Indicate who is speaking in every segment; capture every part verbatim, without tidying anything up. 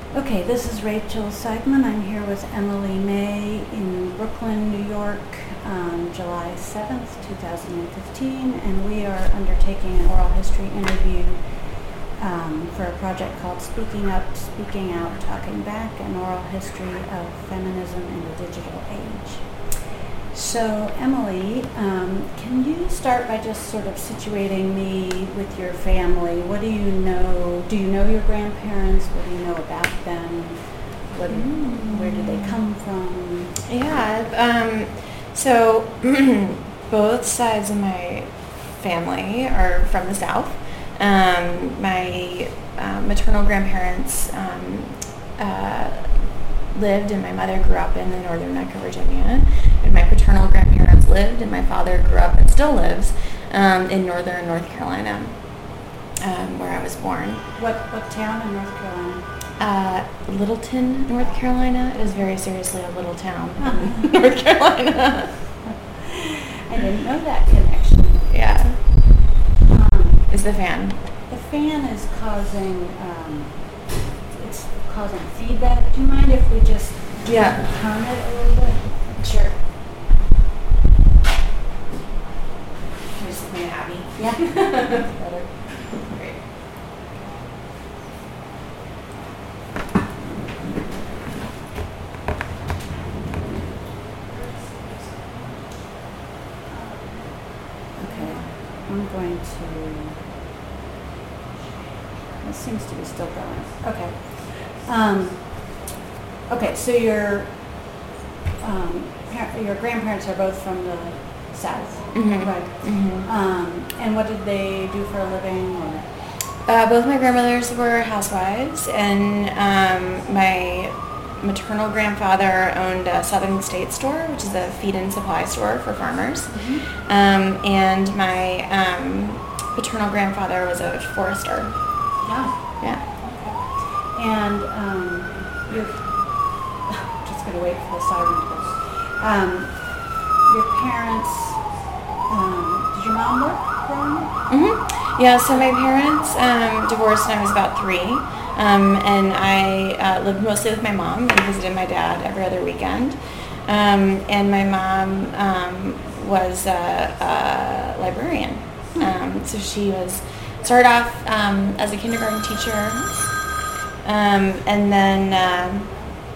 Speaker 1: Okay, this is Rachel Seidman. I'm here with Emily May in Brooklyn, New York, on July seventh, twenty fifteen, and we are undertaking an oral history interview um, for a project called Speaking Up, Speaking Out, Talking Back, an oral history of feminism in the digital age. So, Emily, um, can you start by just sort of situating me with your family? What do you know? Do you know your grandparents? What do you know about them? What, mm. Where did they come from?
Speaker 2: Yeah, um, so both sides of my family are from the South. Um, my uh, maternal grandparents um, uh, lived, and my mother grew up in the northern neck of Virginia. And my paternal grandparents lived, and my father grew up and still lives um, in northern North Carolina, um, where I was born.
Speaker 1: What what town in North Carolina?
Speaker 2: Uh, Littleton, North Carolina. It is very seriously a little town in North Carolina.
Speaker 1: I didn't know that connection.
Speaker 2: Yeah.
Speaker 1: Um,
Speaker 2: Is the fan.
Speaker 1: The fan is causing, um, it's causing feedback. Do you mind if we just
Speaker 2: Yeah.
Speaker 1: turn it a little bit?
Speaker 2: Sure. Just make it happy.
Speaker 1: Yeah. Better.
Speaker 2: Great.
Speaker 1: Okay. I'm going to, this seems to be still going. Okay. Um, okay, so your, um, par- your grandparents are both from the South,
Speaker 2: Mhm.
Speaker 1: right?
Speaker 2: Mm-hmm.
Speaker 1: Um, and what did they do for a living? Or?
Speaker 2: Uh, both my grandmothers were housewives, and um, my maternal grandfather owned a Southern State store, which is a feed and supply store for farmers.
Speaker 1: Mm-hmm.
Speaker 2: Um, and my um, paternal grandfather was a forester.
Speaker 1: Wow.
Speaker 2: Yeah.
Speaker 1: Okay. And um, you're just going to wait for the siren to go. Um, your parents, um, did your mom work growing up?
Speaker 2: Mm-hmm. Yeah, so my parents um, divorced when I was about three, um, and I uh, lived mostly with my mom and visited my dad every other weekend. Um, and my mom um, was a, a librarian. Um, so she was started off um, as a kindergarten teacher, um, and then um,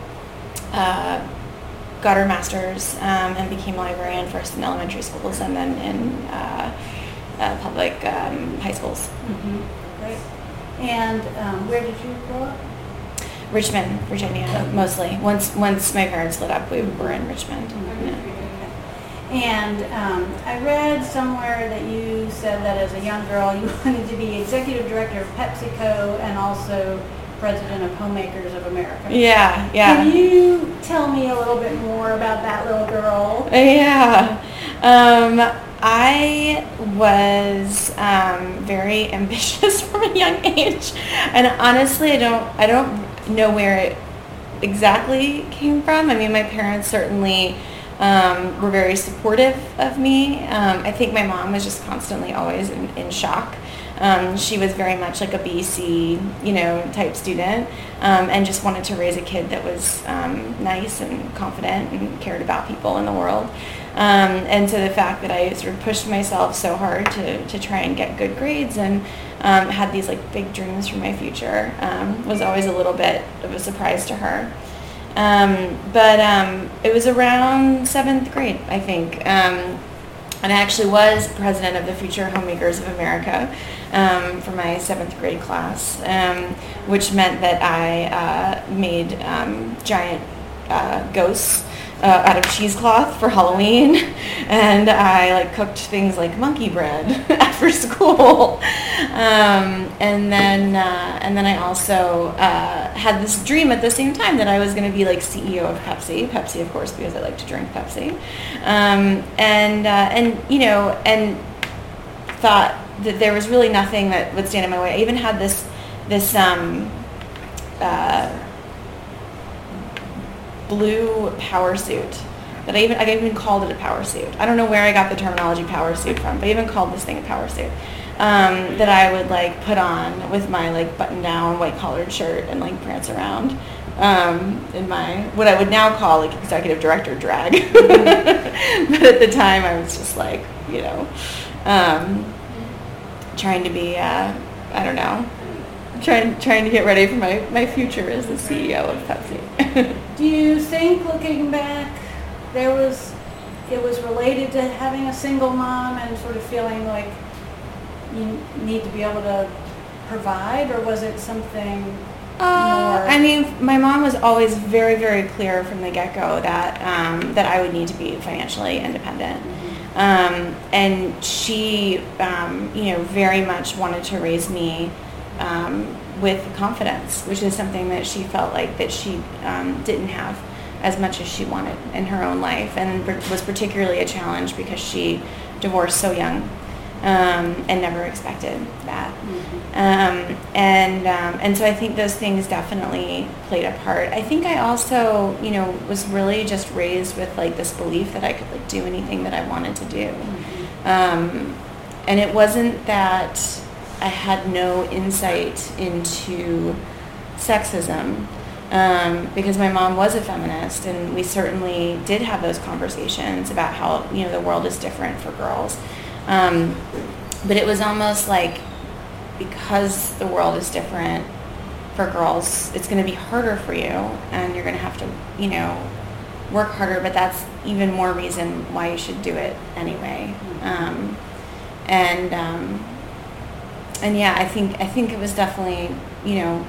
Speaker 2: uh, got her master's um, and became a librarian first in elementary schools and then in uh, uh, public um, high schools.
Speaker 1: Mm-hmm. Great. And um, where did you grow up?
Speaker 2: Richmond, Virginia,
Speaker 1: Okay.
Speaker 2: mostly. Once once my parents split up, we were in Richmond.
Speaker 1: Mm-hmm.
Speaker 2: Yeah.
Speaker 1: And um, I read somewhere that you said that as a young girl you wanted to be executive director of PepsiCo and also president of Homemakers of America.
Speaker 2: Yeah, yeah.
Speaker 1: Can you tell me a little bit more about that little girl?
Speaker 2: Yeah. Um, I was um, very ambitious from a young age, and honestly, I don't, I don't know where it exactly came from. I mean, my parents certainly um, were very supportive of me. Um, I think my mom was just constantly always in, in shock. Um, she was very much like a B C, you know, type student, um, and just wanted to raise a kid that was um, nice and confident and cared about people in the world. Um, and so the fact that I sort of pushed myself so hard to, to try and get good grades and um, had these like big dreams for my future um, was always a little bit of a surprise to her. Um, but um, it was around seventh grade, I think. Um, And I actually was president of the Future Homemakers of America um, for my seventh grade class, um, which meant that I uh, made um, giant uh, ghosts uh, out of cheesecloth for Halloween, and I like cooked things like monkey bread after school, um, and then uh, and then I also uh, had this dream at the same time that I was going to be like C E O of Pepsi. Pepsi, of course, because I like to drink Pepsi, um, and uh, and you know, and thought that there was really nothing that would stand in my way. I even had this this um, uh, blue power suit that I even I even called it a power suit. I don't know where I got the terminology power suit from, but I even called this thing a power suit. um, that I would like put on with my like button down white collared shirt and like prance around um, in my what I would now call like executive director drag. Mm-hmm. But at the time I was just like, you know, um, trying to be uh, I don't know, trying trying to get ready for my, my future as the C E O of Pepsi.
Speaker 1: Do you think, looking back, there was it was related to having a single mom and sort of feeling like you need to be able to provide, or was it something
Speaker 2: uh,
Speaker 1: more?
Speaker 2: I mean, my mom was always very, very clear from the get-go that um, that I would need to be financially independent. Mm-hmm. Um, and she, um, you know, very much wanted to raise me um, with confidence, which is something that she felt like that she um, didn't have as much as she wanted in her own life, and was particularly a challenge because she divorced so young. Um, and never expected that. Mm-hmm. Um, and um, and so I think those things definitely played a part. I think I also, you know, was really just raised with like this belief that I could like do anything that I wanted to do. Mm-hmm. Um, and it wasn't that I had no insight into sexism, um, because my mom was a feminist, and we certainly did have those conversations about how, you know, the world is different for girls. Um, but it was almost like, because the world is different for girls, it's going to be harder for you, and you're going to have to, you know, work harder, but that's even more reason why you should do it anyway. Um, and, um, and yeah, I think, I think it was definitely, you know,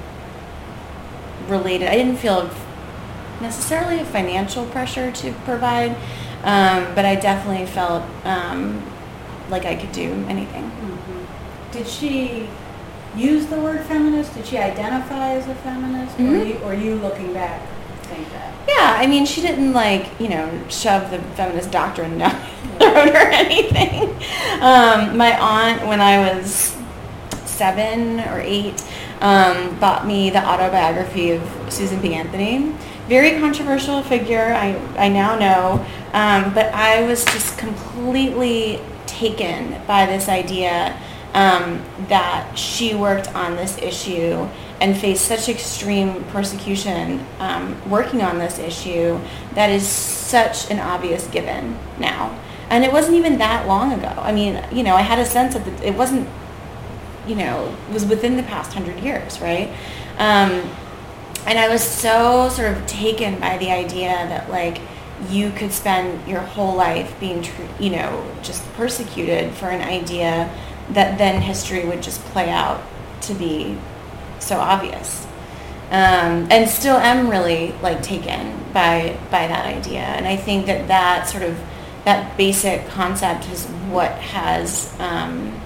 Speaker 2: related. I didn't feel necessarily a financial pressure to provide, um, but I definitely felt, um, like I could do anything.
Speaker 1: Mm-hmm. Did she use the word feminist? Did she identify as a feminist?
Speaker 2: Mm-hmm.
Speaker 1: Or, you, or you looking back think that?
Speaker 2: Yeah, I mean, she didn't like, you know, shove the feminist doctrine down her throat or anything. Um, my aunt, when I was seven or eight, um, bought me the autobiography of Susan B. Anthony. Very controversial figure, I, I now know, um, but I was just completely taken by this idea um, that she worked on this issue and faced such extreme persecution um, working on this issue that is such an obvious given now. And it wasn't even that long ago. I mean, you know, I had a sense that it wasn't, you know, it was within the past hundred years, right? Um, and I was so sort of taken by the idea that, like, you could spend your whole life being, tr- you know, just persecuted for an idea that then history would just play out to be so obvious. Um, and still am really, like, taken by by that idea. And I think that that sort of, that basic concept is what has um,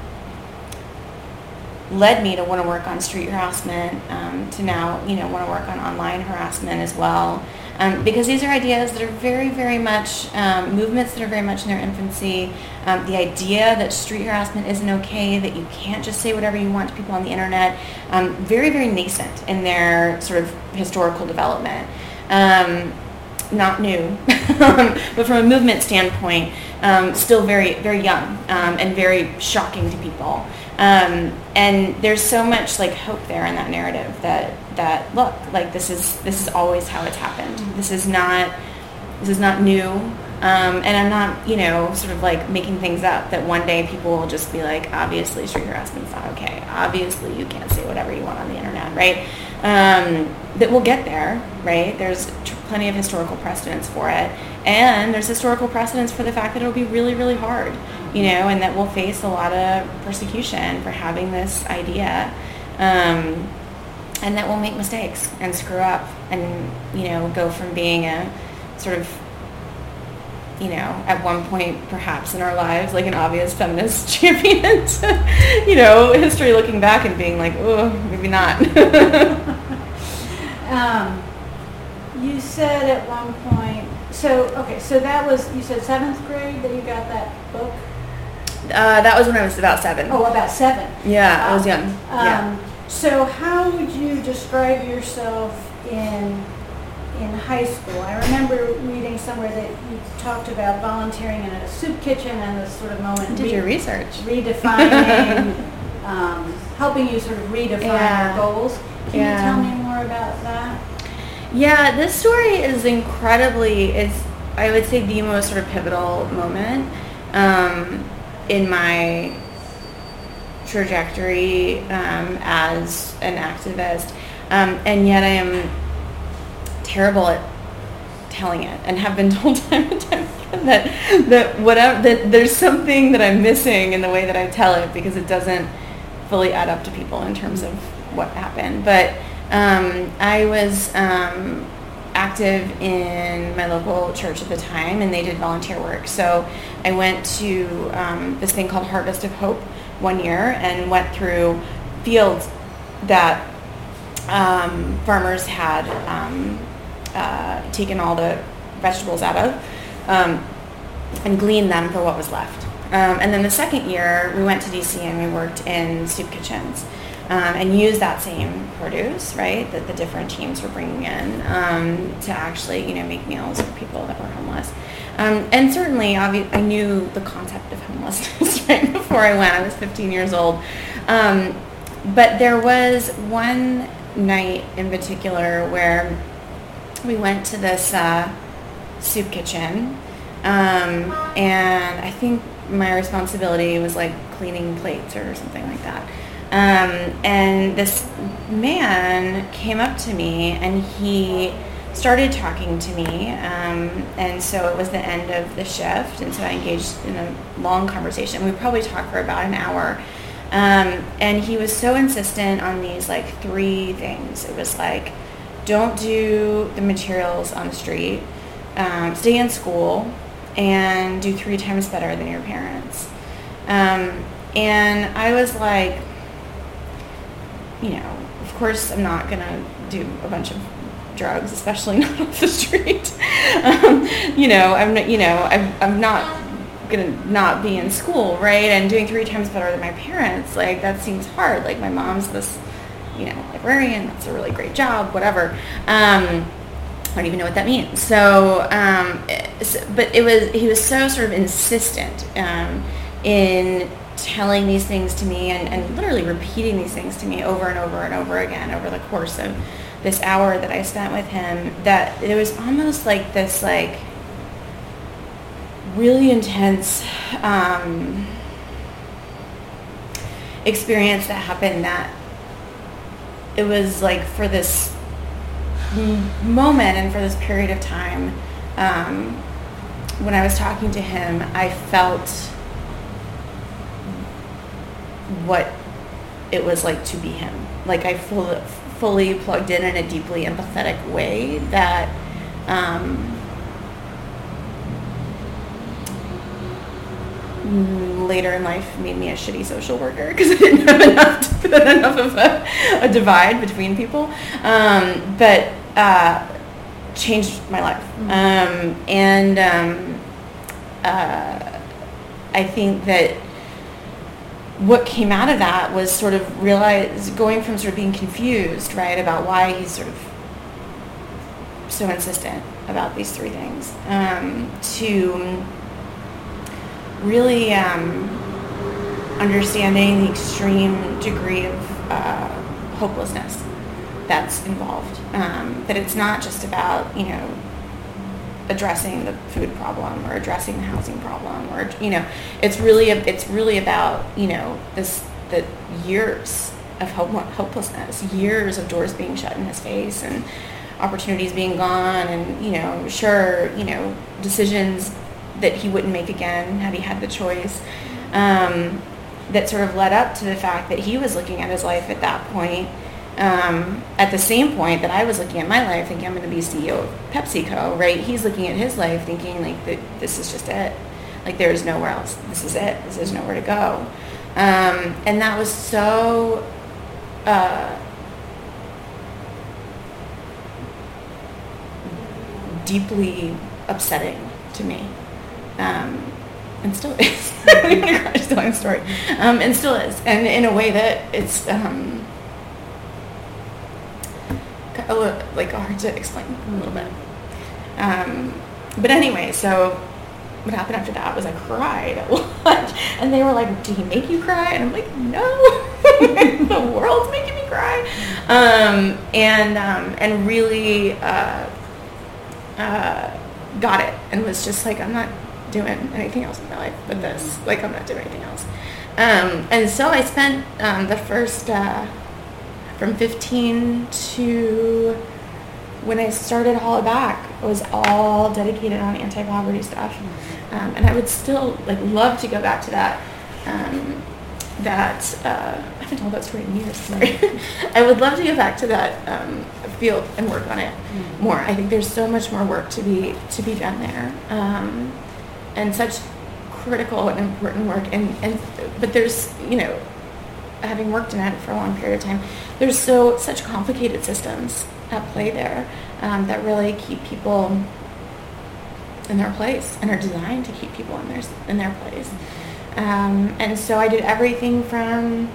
Speaker 2: led me to want to work on street harassment, um, to now, you know, want to work on online harassment as well. Um, because these are ideas that are very, very much, um, movements that are very much in their infancy. Um, the idea that street harassment isn't okay, that you can't just say whatever you want to people on the internet, um, very, very nascent in their sort of historical development. Um, not new, but from a movement standpoint, um, still very, very young, um, and very shocking to people. Um, and there's so much like hope there in that narrative that, that look, like this is this is always how it's happened. This is not this is not new. Um, and I'm not, you know, sort of like making things up that one day people will just be like, obviously street harassment's not okay. Obviously you can't say whatever you want on the internet, right? Um, that we'll get there, right? There's tr- plenty of historical precedents for it. And there's historical precedents for the fact that it'll be really, really hard, you know, and that we'll face a lot of persecution for having this idea. Um, and that we'll make mistakes and screw up and, you know, go from being a sort of, you know, at one point perhaps in our lives, like an obvious feminist champion to, you know, history looking back and being like, oh, maybe not.
Speaker 1: um, you said at one point, so, okay, so that was, you said seventh grade that you got that book?
Speaker 2: Uh, that was when I was about seven.
Speaker 1: Oh, about seven.
Speaker 2: Yeah, um, I was young.
Speaker 1: Um,
Speaker 2: yeah.
Speaker 1: So how would you describe yourself in in high school. I remember reading somewhere that you talked about volunteering in a soup kitchen and this sort of moment.
Speaker 2: Did
Speaker 1: re-
Speaker 2: your research.
Speaker 1: Redefining, um, helping you sort of redefine
Speaker 2: Yeah.
Speaker 1: your goals. Can
Speaker 2: Yeah.
Speaker 1: you tell me more about that?
Speaker 2: Yeah, this story is incredibly, it's, I would say, the most sort of pivotal moment um, in my trajectory um, as an activist. Um, and yet I am terrible at telling it, and have been told time and time again that, that, whatever, that there's something that I'm missing in the way that I tell it, because it doesn't fully add up to people in terms of what happened. But um, I was um, active in my local church at the time, and they did volunteer work. So I went to um, this thing called Harvest of Hope one year and went through fields that um, farmers had um, uh, taken all the vegetables out of um, and gleaned them for what was left. Um, and then the second year, we went to D C and we worked in soup kitchens um, and used that same produce, right, that the different teams were bringing in um, to actually, you know, make meals for people that were homeless. Um, and certainly, obvi- I knew the concept of homelessness right before I went. I was fifteen years old. Um, but there was one night in particular where we went to this uh, soup kitchen, um, and I think my responsibility was like cleaning plates or something like that. Um, and this man came up to me and he started talking to me, um, and so it was the end of the shift, and so I engaged in a long conversation. We probably talked for about an hour, um, and he was so insistent on these like three things. It was like, don't do the materials on the street, um, stay in school, and do three times better than your parents. Um, and I was like, you know, of course I'm not gonna do a bunch of drugs, especially not off the street. um, you know, I'm not, you know, I'm, I'm not gonna not be in school, right? And doing three times better than my parents, like that seems hard. Like my mom's this, you know, librarian, that's a really great job, whatever. Um, I don't even know what that means. So, um, but it was, he was so sort of insistent um, in telling these things to me and, and literally repeating these things to me over and over and over again over the course of this hour that I spent with him, that it was almost like this like really intense um, experience that happened, that it was like for this moment and for this period of time, um, when I was talking to him, I felt what it was like to be him. Like I fully, fully plugged in in a deeply empathetic way that um, later in life made me a shitty social worker because I didn't have enough, to put enough of a, a divide between people. Um, but uh, changed my life. Mm-hmm. Um, and um, uh, I think that what came out of that was sort of realize, going from sort of being confused, right, about why he's sort of so insistent about these three things, um, to really um, understanding the extreme degree of uh, hopelessness that's involved. Um, that it's not just about, you know, addressing the food problem or addressing the housing problem, or, you know, it's really it's really about, you know, this the years of hope, hopelessness, years of doors being shut in his face and opportunities being gone, and, you know, sure, you know, decisions that he wouldn't make again had he had the choice, um, that sort of led up to the fact that he was looking at his life at that point, um, at the same point that I was looking at my life thinking I'm going to be C E O of PepsiCo, right? He's looking at his life thinking like that this is just it. Like there is nowhere else. This is it. This is nowhere to go. Um, and that was so uh, deeply upsetting to me. Um, and still is. I'm going to cry just telling the story. Um, and still is. And in a way that it's... Um, a little, like hard to explain a little bit. Um, but anyway, so what happened after that was I cried at lunch, and they were like, "Did he make you cry?" And I'm like, "No, the world's making me cry," um, and um, and really uh, uh, got it, and was just like, "I'm not doing anything else in my life but this. Like, I'm not doing anything else." Um, and so I spent um, the first uh, from fifteen to when I started Holla Back, was all dedicated on anti-poverty stuff. Um, and I would still like love to go back to that. Um, that uh, I haven't told that story in years. Sorry. I would love to go back to that um, field and work on it mm-hmm. more. I think there's so much more work to be to be done there, um, and such critical and important work. And, and but there's you know, having worked in it for a long period of time, there's so such complicated systems at play there um, that really keep people in their place and are designed to keep people in their in their place. Um, and so I did everything from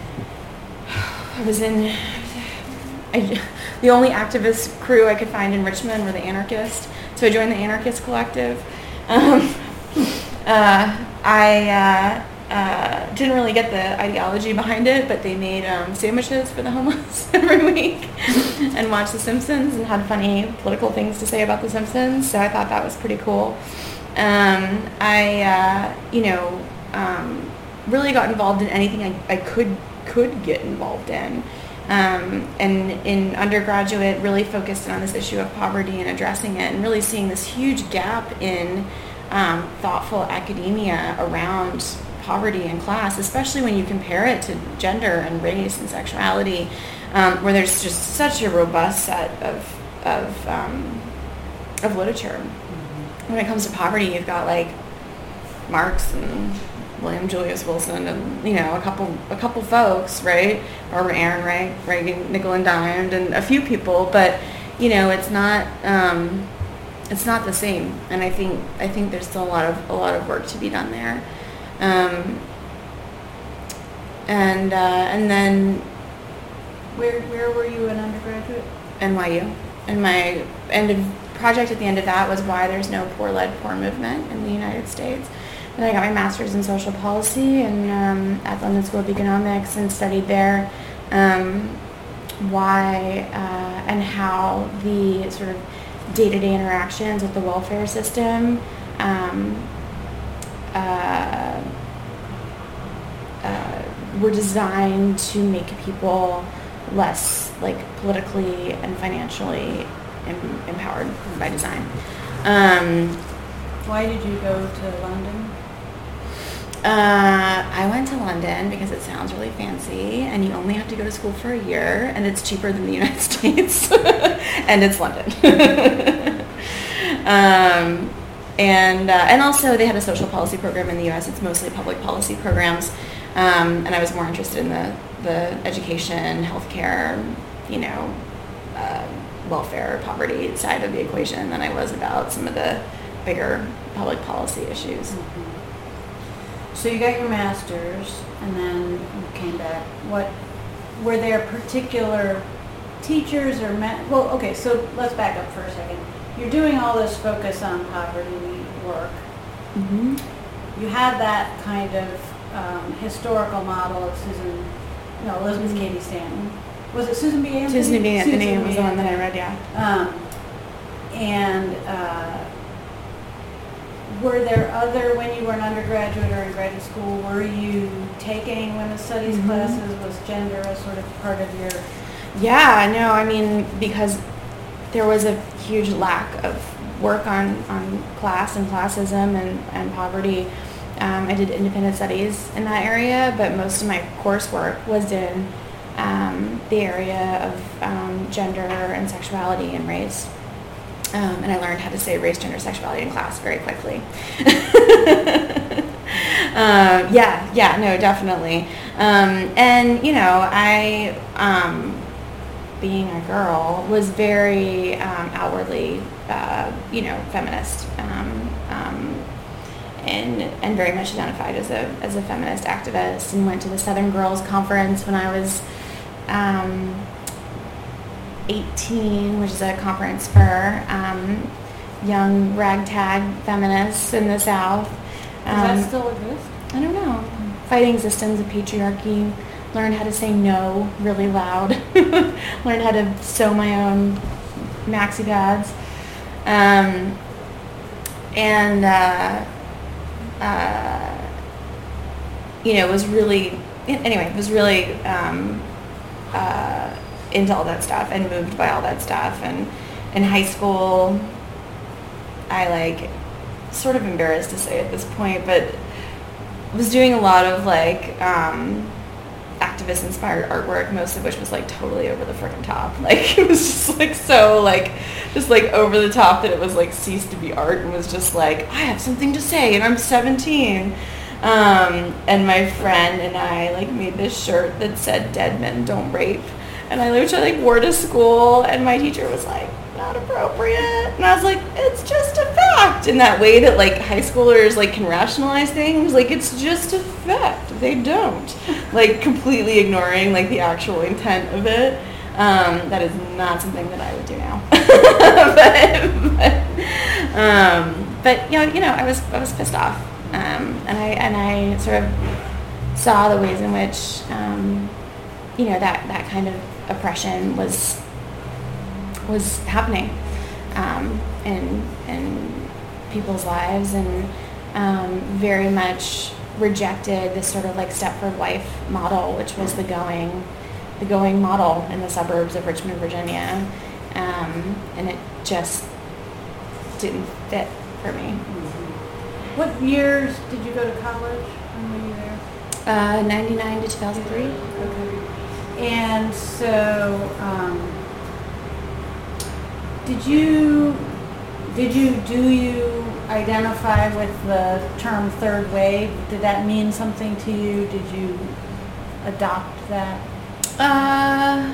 Speaker 2: I was in I, the only activist crew I could find in Richmond were the anarchists. So I joined the Anarchist Collective. Um, uh, I uh, uh, didn't really get the ideology behind it, but they made um, sandwiches for the homeless every week and watched The Simpsons and had funny political things to say about The Simpsons. So I thought that was pretty cool. Um, I, uh, you know, um, really got involved in anything I, I could could get involved in. Um, and in undergraduate, really focused on this issue of poverty and addressing it, and really seeing this huge gap in um, thoughtful academia around poverty and class, especially when you compare it to gender and race and sexuality, um, where there's just such a robust set of of, um, of literature. Mm-hmm. When it comes to poverty, you've got like Marx and William Julius Wilson, and you know a couple a couple folks, right? Barbara Ehrenreich, Reagan, Nickel and Dimed, and a few people, but you know it's not um, it's not the same. And I think I think there's still a lot of a lot of work to be done there. Um, and uh, and then
Speaker 1: where where were you an undergraduate?
Speaker 2: N Y U. And my end of project at the end of that was why there's no poor-led poor movement in the United States. And I got my master's in social policy and um, at the London School of Economics, and studied there um, why uh, and how the sort of day-to-day interactions with the welfare system um, uh, uh, were designed to make people less like politically and financially em- empowered by design. Um,
Speaker 1: Why did you go to London?
Speaker 2: Uh, I went to London because it sounds really fancy, and you only have to go to school for a year, and it's cheaper than the United States, and it's London. um, and uh, and also they had a social policy program in the U S. It's mostly public policy programs, um, and I was more interested in the, the education, healthcare, you know, uh, welfare, poverty side of the equation than I was about some of the bigger public policy issues.
Speaker 1: Mm-hmm. So you got your master's, and then you came back. What were there particular teachers or ma- well? Okay, so let's back up for a second. You're doing all this focus on poverty work.
Speaker 2: Mm-hmm.
Speaker 1: You had that kind of um, historical model of Susan, no, Elizabeth mm-hmm. Cady Stanton. Was it Susan B. Anthony?
Speaker 2: Susan B. Anthony
Speaker 1: Susan
Speaker 2: was
Speaker 1: B.
Speaker 2: the one that I read, yeah.
Speaker 1: Um, and. Uh, Were there other, when you were an undergraduate or in graduate school, were you taking women's studies mm-hmm. classes? Was gender a sort of part of your...
Speaker 2: Yeah, no, I mean, because there was a huge lack of work on, on class and classism and, and poverty. Um, I did independent studies in that area, but most of my coursework was in um, the area of um, gender and sexuality and race. Um, and I learned how to say race, gender, sexuality in class very quickly. uh, yeah, yeah, no, definitely. Um, and, you know, I, um, being a girl, was very um, outwardly, uh, you know, feminist, um, um, and and very much identified as a as a feminist activist, and went to the Southern Girls Conference when I was... Um, eighteen, which is a conference for um, young ragtag feminists in the South.
Speaker 1: Does
Speaker 2: Um,
Speaker 1: that still exist?
Speaker 2: I don't know. Fighting systems of patriarchy. Learned how to say no really loud. Learned how to sew my own maxi pads. Um, and, uh, uh, you know, was really, anyway, was really um, uh, into all that stuff and moved by all that stuff. And in high school, I, like, sort of embarrassed to say at this point, but was doing a lot of, like, um, activist-inspired artwork, most of which was, like, totally over the frickin' top. Like, it was just, like, so, like, just, like, over the top that it was, like, ceased to be art and was just, like, I have something to say, and I'm seventeen. Um, and my friend and I, like, made this shirt that said, dead men don't rape. And I literally, like, wore to school, and my teacher was like, not appropriate. And I was like, it's just a fact. In that way that, like, high schoolers, like, can rationalize things. Like, it's just a fact. They don't. Like, completely ignoring, like, the actual intent of it. Um, that is not something that I would do now. but, but, um, but, you know, you know, I was, I was pissed off. Um, and I, and I sort of saw the ways in which, um, you know, that, that kind of oppression was was happening um, in in people's lives, and um, very much rejected this sort of like Stepford wife model, which was the going the going model in the suburbs of Richmond, Virginia, um, and it just didn't fit for me.
Speaker 1: Mm-hmm. What years did you go to college? When were you there?
Speaker 2: Uh, ninety-nine to two thousand three.
Speaker 1: Okay. And so, um, did you, did you, do you identify with the term third wave? Did that mean something to you? Did you adopt that?
Speaker 2: Uh,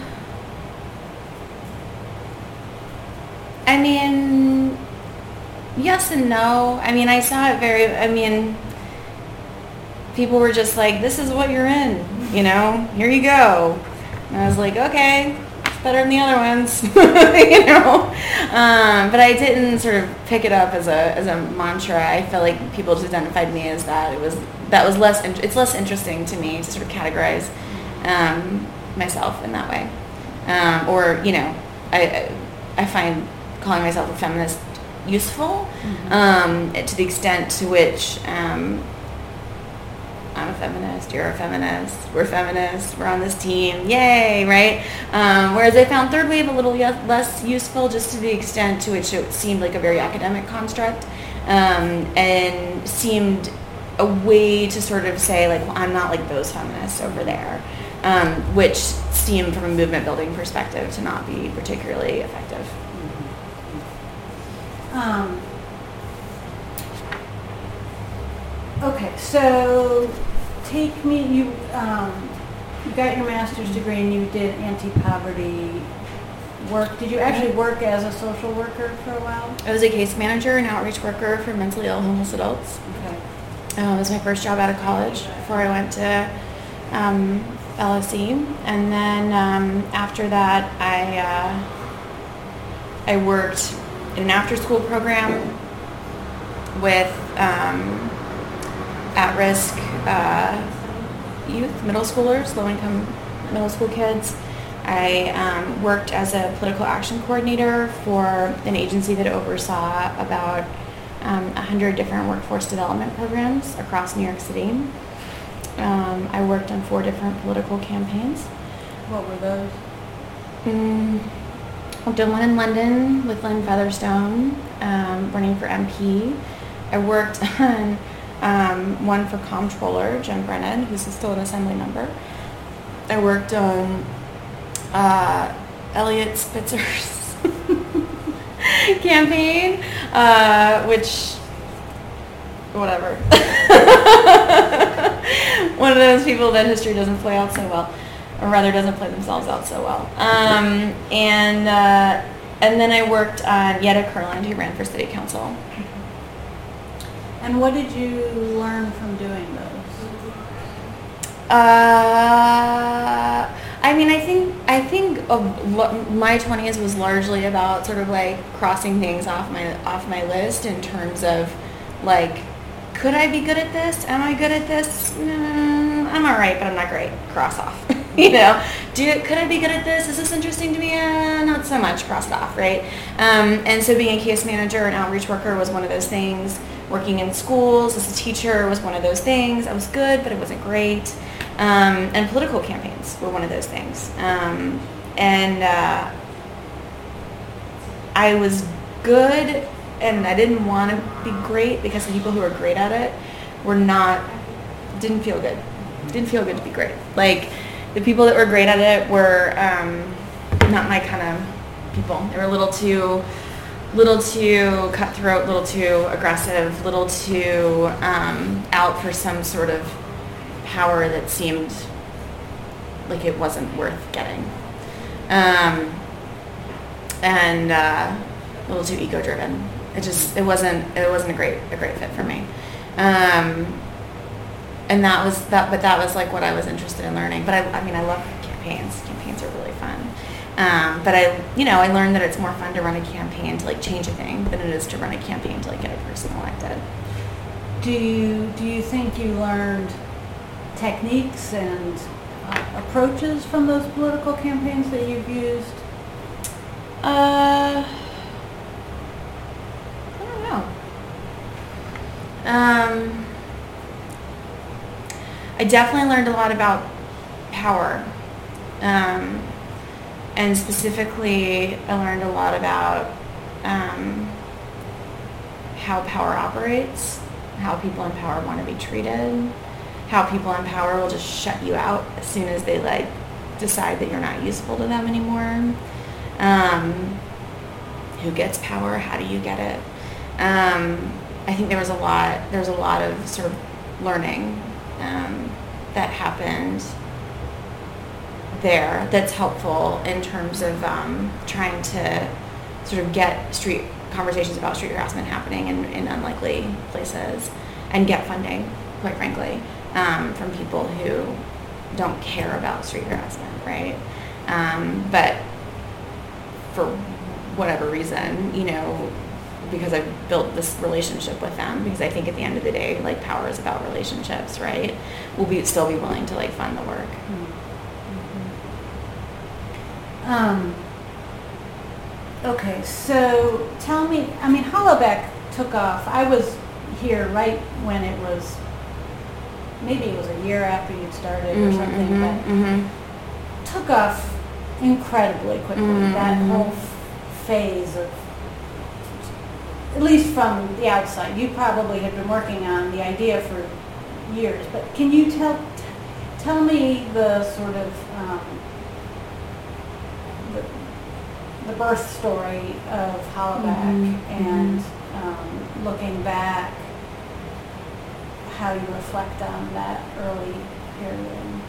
Speaker 2: I mean, yes and no. I mean, I saw it very, I mean, people were just like, this is what you're in, you know, here you go. And I was like, okay, it's better than the other ones, you know. Um, but I didn't sort of pick it up as a as a mantra. I felt like people just identified me as that. It was that was less. It's less interesting to me to sort of categorize um, myself in that way. Um, or you know, I I find calling myself a feminist useful mm-hmm. um, to the extent to which. Um, I'm a feminist, you're a feminist, we're feminists, we're on this team, yay, right? Um, whereas I found third wave a little less useful just to the extent to which it seemed like a very academic construct um, and seemed a way to sort of say, like, well, I'm not like those feminists over there, um, which seemed from a movement building perspective to not be particularly effective.
Speaker 1: Um. Okay, so take me, you um, you got your master's degree and you did anti-poverty work. Did you actually work as a social worker for a while?
Speaker 2: I was a case manager and outreach worker for mentally ill homeless adults.
Speaker 1: Okay.
Speaker 2: Uh, it was my first job out of college before I went to um, L S E. And then um, after that, I, uh, I worked in an after-school program with um, at-risk uh, youth, middle schoolers, low-income middle school kids. I um, worked as a political action coordinator for an agency that oversaw about um, one hundred different workforce development programs across New York City. Um, I worked on four different political campaigns.
Speaker 1: What were those?
Speaker 2: Mm, I've done one in London with Lynn Featherstone, um, running for M P. I worked on Um, one for Comptroller, Jim Brennan, who's still an assembly member. I worked on uh, Elliot Spitzer's campaign, uh, which, whatever. One of those people that history doesn't play out so well, or rather doesn't play themselves out so well. Um, and uh, and then I worked on Yetta Kurland, who ran for city council.
Speaker 1: And what did you learn from doing those?
Speaker 2: Uh, I mean, I think I think of lo- my twenties was largely about sort of like crossing things off my off my list in terms of like, could I be good at this? Am I good at this? Mm, I'm all right, but I'm not great. Cross off. You know, do could I be good at this? Is this interesting to me? Uh, not so much. Cross it off, right? Um, and so being a case manager and outreach worker was one of those things. Working in schools as a teacher was one of those things. I was good, but it wasn't great. Um, and political campaigns were one of those things. Um, and uh, I was good, and I didn't want to be great because the people who were great at it were not, didn't feel good. Didn't feel good to be great. Like, the people that were great at it were um, not my kind of people. They were a little too, little too cutthroat, little too aggressive, little too um, out for some sort of power that seemed like it wasn't worth getting, um, and uh, a little too ego-driven. It just it wasn't it wasn't a great a great fit for me, um, and that was that. But that was like what I was interested in learning. But I, I mean, I love campaigns. Campaigns are really fun. Um, but I, you know, I learned that it's more fun to run a campaign to like change a thing than it is to run a campaign to like get a person elected.
Speaker 1: Do you do you think you learned techniques and uh, approaches from those political campaigns that you've used?
Speaker 2: Uh, I don't know. Um, I definitely learned a lot about power. Um, and specifically, I learned a lot about um, how power operates, how people in power want to be treated, how people in power will just shut you out as soon as they like decide that you're not useful to them anymore. Um, who gets power? How do you get it? Um, I think there was a lot. There was a lot of sort of learning um, that happened there. That's helpful in terms of um, trying to sort of get street conversations about street harassment happening in, in unlikely places and get funding, quite frankly. Um, from people who don't care about street harassment, right? Um, but for whatever reason, you know, because I've built this relationship with them, because I think at the end of the day, like, power is about relationships, right? We'll be still be willing to like fund the work.
Speaker 1: Mm-hmm. Um. Okay, so tell me. I mean, Hollaback took off. I was here right when it was. Maybe it was a year after you'd started or something,
Speaker 2: mm-hmm,
Speaker 1: but
Speaker 2: mm-hmm.
Speaker 1: took off incredibly quickly.
Speaker 2: Mm-hmm.
Speaker 1: That whole f- phase of, at least from the outside, you probably had been working on the idea for years, but can you tell t- tell me the sort of um, the, the birth story of Hollaback
Speaker 2: mm-hmm.
Speaker 1: and um, looking back, how you reflect on that early period?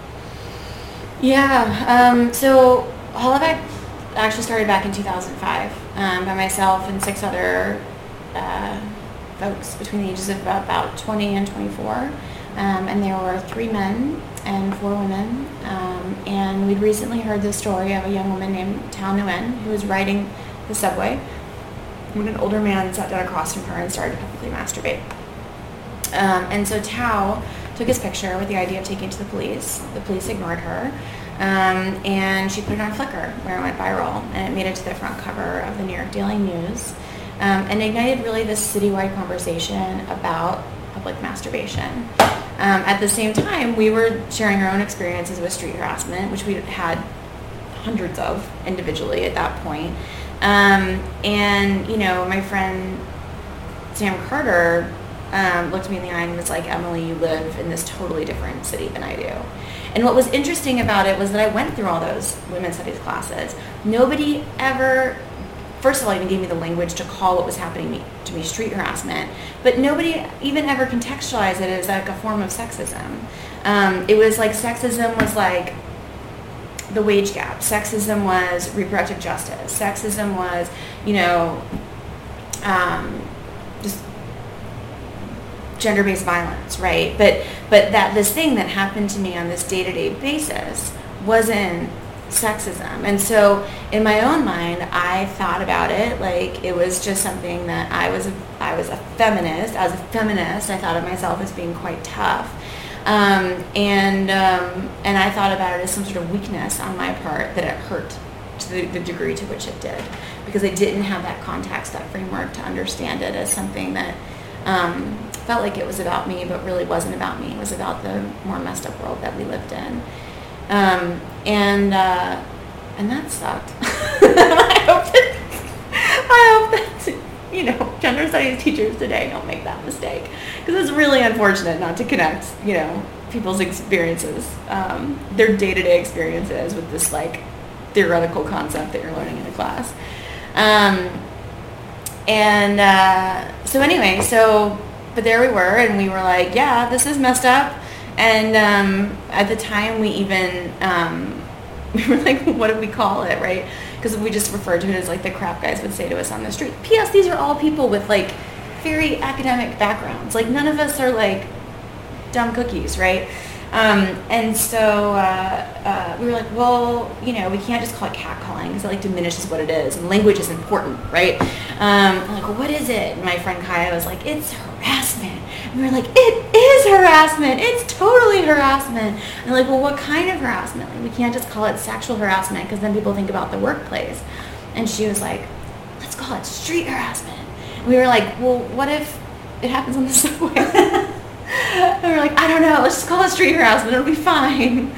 Speaker 2: Yeah, um, so Hollaback actually started back in two thousand five um, by myself and six other uh, folks between the ages of about twenty and twenty-four. Um, and there were three men and four women. Um, and we'd recently heard the story of a young woman named Tao Nguyen who was riding the subway when an older man sat down across from her and started to publicly masturbate. Um, and so Tao took his picture with the idea of taking it to the police. The police ignored her, um, and she put it on Flickr, where it went viral, and it made it to the front cover of the New York Daily News, um, and ignited really this citywide conversation about public masturbation. Um, at the same time, we were sharing our own experiences with street harassment, which we had hundreds of individually at that point. Um, and, you know, my friend Sam Carter Um, looked me in the eye and was like, Emily, you live in this totally different city than I do. And what was interesting about it was that I went through all those women's studies classes. Nobody ever, first of all, even gave me the language to call what was happening me, to me street harassment, but nobody even ever contextualized it as like a form of sexism. Um, it was like sexism was like the wage gap. Sexism was reproductive justice. Sexism was, you know, um, just gender-based violence, right? But but that this thing that happened to me on this day-to-day basis wasn't sexism. And so in my own mind, I thought about it like it was just something that I was a, I was a feminist. As a feminist, I thought of myself as being quite tough. Um, and um, and I thought about it as some sort of weakness on my part that it hurt to the, the degree to which it did, because I didn't have that context, that framework to understand it as something that um, felt like it was about me, but really wasn't about me. It was about the more messed up world that we lived in. Um, and uh, and that sucked. I hope that I hope that you know gender studies teachers today don't make that mistake, because it's really unfortunate not to connect you know people's experiences, um, their day-to-day experiences with this like theoretical concept that you're learning in a class. Um, and uh, so anyway, so but there we were, and we were like, yeah, this is messed up. And um, at the time, we even, um, we were like, what do we call it, right? Because we just referred to it as like the crap guys would say to us on the street. P S These are all people with like very academic backgrounds. Like none of us are like dumb cookies, right? Um, and so uh, uh, we were like, well, you know, we can't just call it catcalling because it like diminishes what it is. And language is important, right? Um, I'm like, well, what is it? And my friend Kaya was like, it's harassment. And we were like, it is harassment. It's totally harassment. And like, well, what kind of harassment? Like, we can't just call it sexual harassment because then people think about the workplace. And she was like, let's call it street harassment. And we were like, well, what if it happens on the subway? And we were like, I don't know, let's just call it street harassment, it'll be fine.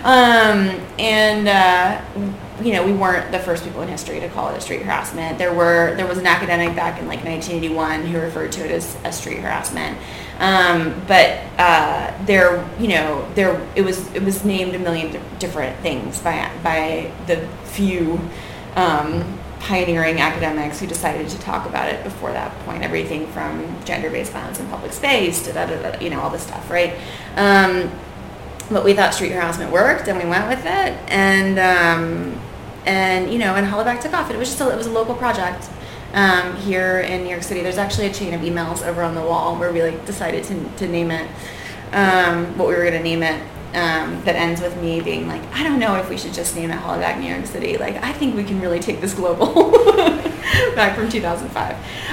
Speaker 2: Um, and, uh, you know, we weren't the first people in history to call it a street harassment. There were, there was an academic back in like nineteen eighty-one who referred to it as a street harassment. Um, but, uh, there, you know, there, it was, it was named a million different things by, by the few, um, pioneering academics who decided to talk about it before that point. Everything from gender-based violence in public space to da, da, da, you know, all this stuff, right? Um, but we thought street harassment worked, and we went with it, and um, and you know, and Hollaback took off. It was just a, it was a local project um, here in New York City. There's actually a chain of emails over on the wall where we like decided to to name it um, what we were going to name it. Um, that ends with me being like, I don't know if we should just name it Hollaback New York City. Like, I think we can really take this global. Back from two thousand five.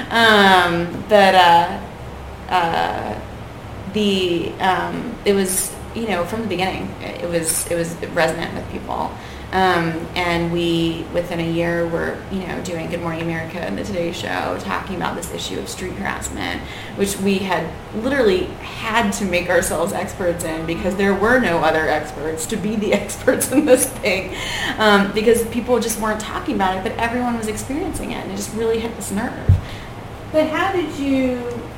Speaker 2: Um, but uh, uh, the um, it was, you know, from the beginning, it was it was resonant with people. Um, and we, within a year, were, you know, doing Good Morning America and the Today Show, talking about this issue of street harassment, which we had literally had to make ourselves experts in because there were no other experts to be the experts in this thing, um, because people just weren't talking about it, but everyone was experiencing it, and it just really hit this nerve.
Speaker 1: But how did you,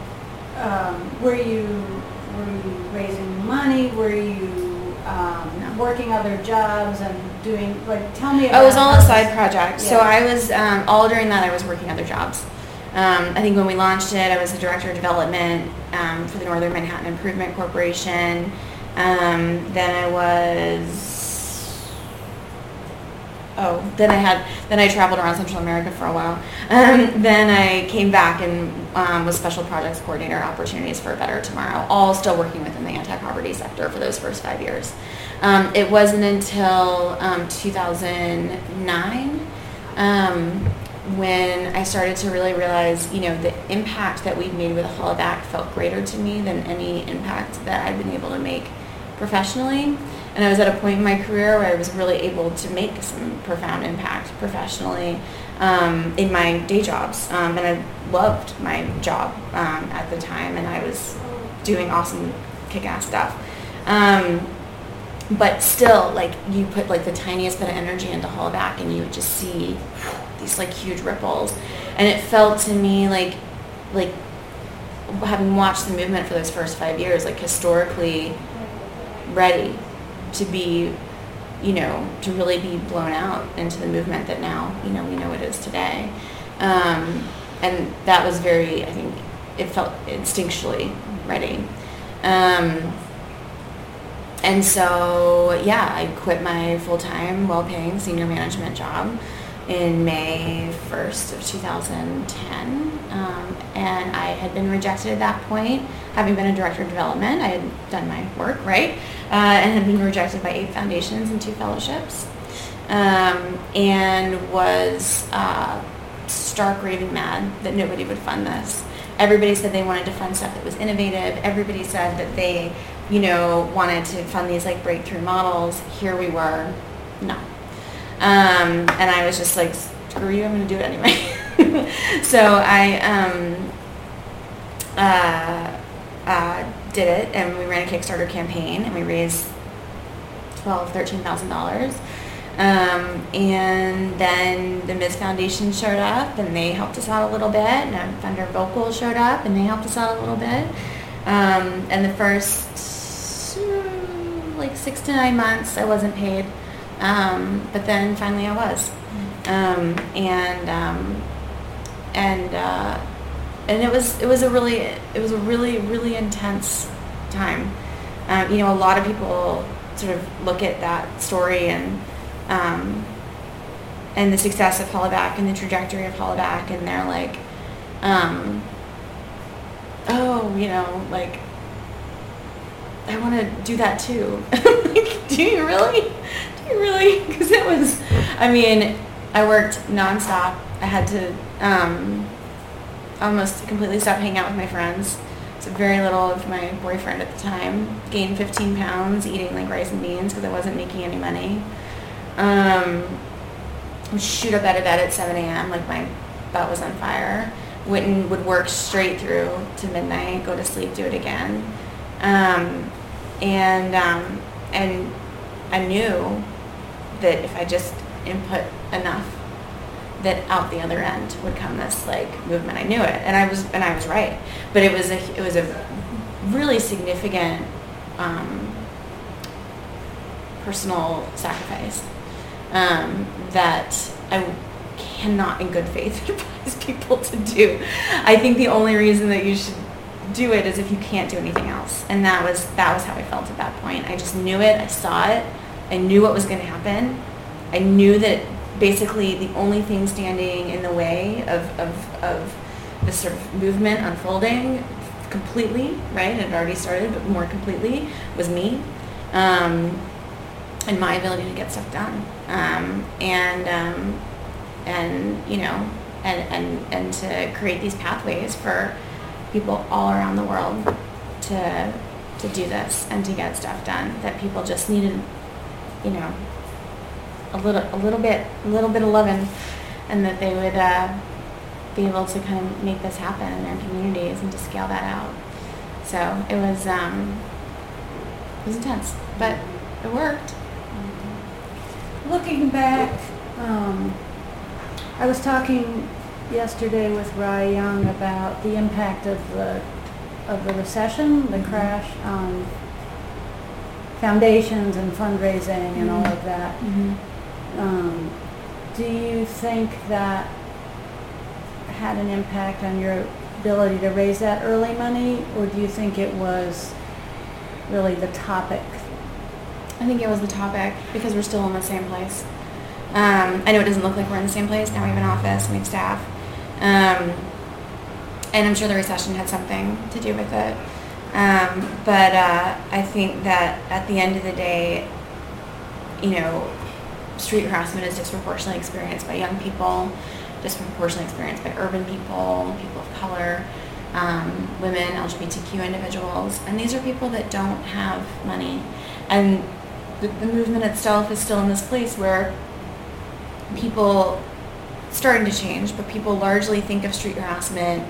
Speaker 1: um, were you, were you raising money? Were you um, no. working other jobs and doing, like, tell me about
Speaker 2: I was all
Speaker 1: a
Speaker 2: side projects.
Speaker 1: Yeah.
Speaker 2: So I was, um, all during that I was working other jobs. Um, I think when we launched it, I was the director of development um, for the Northern Manhattan Improvement Corporation. Um, then I was, oh, then I had, then I traveled around Central America for a while. Um, then I came back and um, was special projects coordinator, opportunities for a better tomorrow, all still working within the anti-poverty sector for those first five years. Um, it wasn't until um, two thousand nine um, when I started to really realize, you know, the impact that we'd made with Hollaback felt greater to me than any impact that I'd been able to make professionally. And I was at a point in my career where I was really able to make some profound impact professionally um, in my day jobs. Um, and I loved my job um, at the time, and I was doing awesome, kick-ass stuff. Um, but still, like, you put like the tiniest bit of energy into Hollaback and you would just see these like huge ripples. And it felt to me like, like having watched the movement for those first five years, like historically ready to be, you know, to really be blown out into the movement that now, you know, we know it is today. Um, and that was very, I think, it felt instinctually ready. Um, and so, yeah, I quit my full-time, well-paying senior management job in May first of two thousand ten, um, and I had been rejected at that point, having been a director of development. I had done my work, right, uh, and had been rejected by eight foundations and two fellowships, um, and was uh, stark raving mad that nobody would fund this. Everybody said they wanted to fund stuff that was innovative. Everybody said that they, you know, wanted to fund these like breakthrough models. Here we were, no. Um, and I was just like, screw you, I'm going to do it anyway. So I um, uh, uh, did it, and we ran a Kickstarter campaign, and we raised twelve thousand dollars, thirteen thousand dollars. Um, and then the Miz Foundation showed up, and they helped us out a little bit, and Thunder Vocal showed up, and they helped us out a little bit. Um, and the first, uh, like, six to nine months, I wasn't paid. Um, but then finally I was, um, and um, and uh, and it was it was a really it was a really really intense time. Um, you know, a lot of people sort of look at that story and um, and the success of Hollaback and the trajectory of Hollaback, and they're like, um, oh, you know, like, I want to do that too. Like, do you really? Really, because it was, I mean, I worked nonstop. I had to um, almost completely stop hanging out with my friends. So very little of my boyfriend at the time. Gained fifteen pounds eating like rice and beans because I wasn't making any money. Um, would shoot up out of bed at seven a.m. like my butt was on fire. Went and would work straight through to midnight, go to sleep, do it again. Um, and um, and I knew that if I just input enough, that out the other end would come this like movement. I knew it, and I was and I was right. But it was a it was a really significant um, personal sacrifice um, that I cannot, in good faith, advise people to do. I think the only reason that you should do it is if you can't do anything else, and that was that was how I felt at that point. I just knew it. I saw it. I knew what was going to happen. I knew that basically the only thing standing in the way of, of, of this sort of movement unfolding completely, right, it had already started, but more completely, was me um, and my ability to get stuff done. Um, and, um, and you know, and, and, and to create these pathways for people all around the world to, to do this and to get stuff done that people just needed, you know, a little, a little bit, a little bit of loving, and that they would uh, be able to kind of make this happen in their communities and to scale that out. So it was, um, it was intense, but it worked.
Speaker 1: Looking back, um, I was talking yesterday with Rai Young about the impact of the of the recession, the mm-hmm. crash on foundations and fundraising and all of that. Mm-hmm. Um, do you think that had an impact on your ability to raise that early money, or do you think it was really the topic?
Speaker 2: I think it was the topic because we're still in the same place. Um, I know it doesn't look like we're in the same place. Now we have an office and we have staff. Um, and I'm sure the recession had something to do with it. Um, but uh, I think that at the end of the day, you know, street harassment is disproportionately experienced by young people, disproportionately experienced by urban people, people of color, um, women, L G B T Q individuals. And these are people that don't have money. And the, the movement itself is still in this place where people, starting to change, but people largely think of street harassment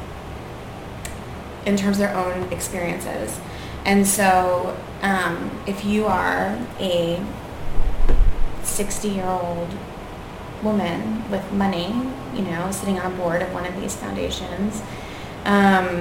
Speaker 2: in terms of their own experiences. And so um, if you are a sixty-year-old woman with money, you know, sitting on a board of one of these foundations, um,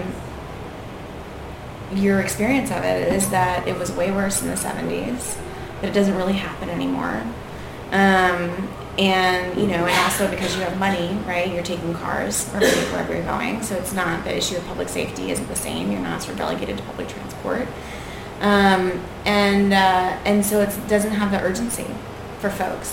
Speaker 2: your experience of it is that it was way worse in the seventies, that it doesn't really happen anymore. Um, and, you know, and also because you have money, right, you're taking cars or wherever you're going, so it's not, the issue of public safety isn't the same. You're not sort of relegated to public transport. Um, and uh, and so it doesn't have the urgency for folks.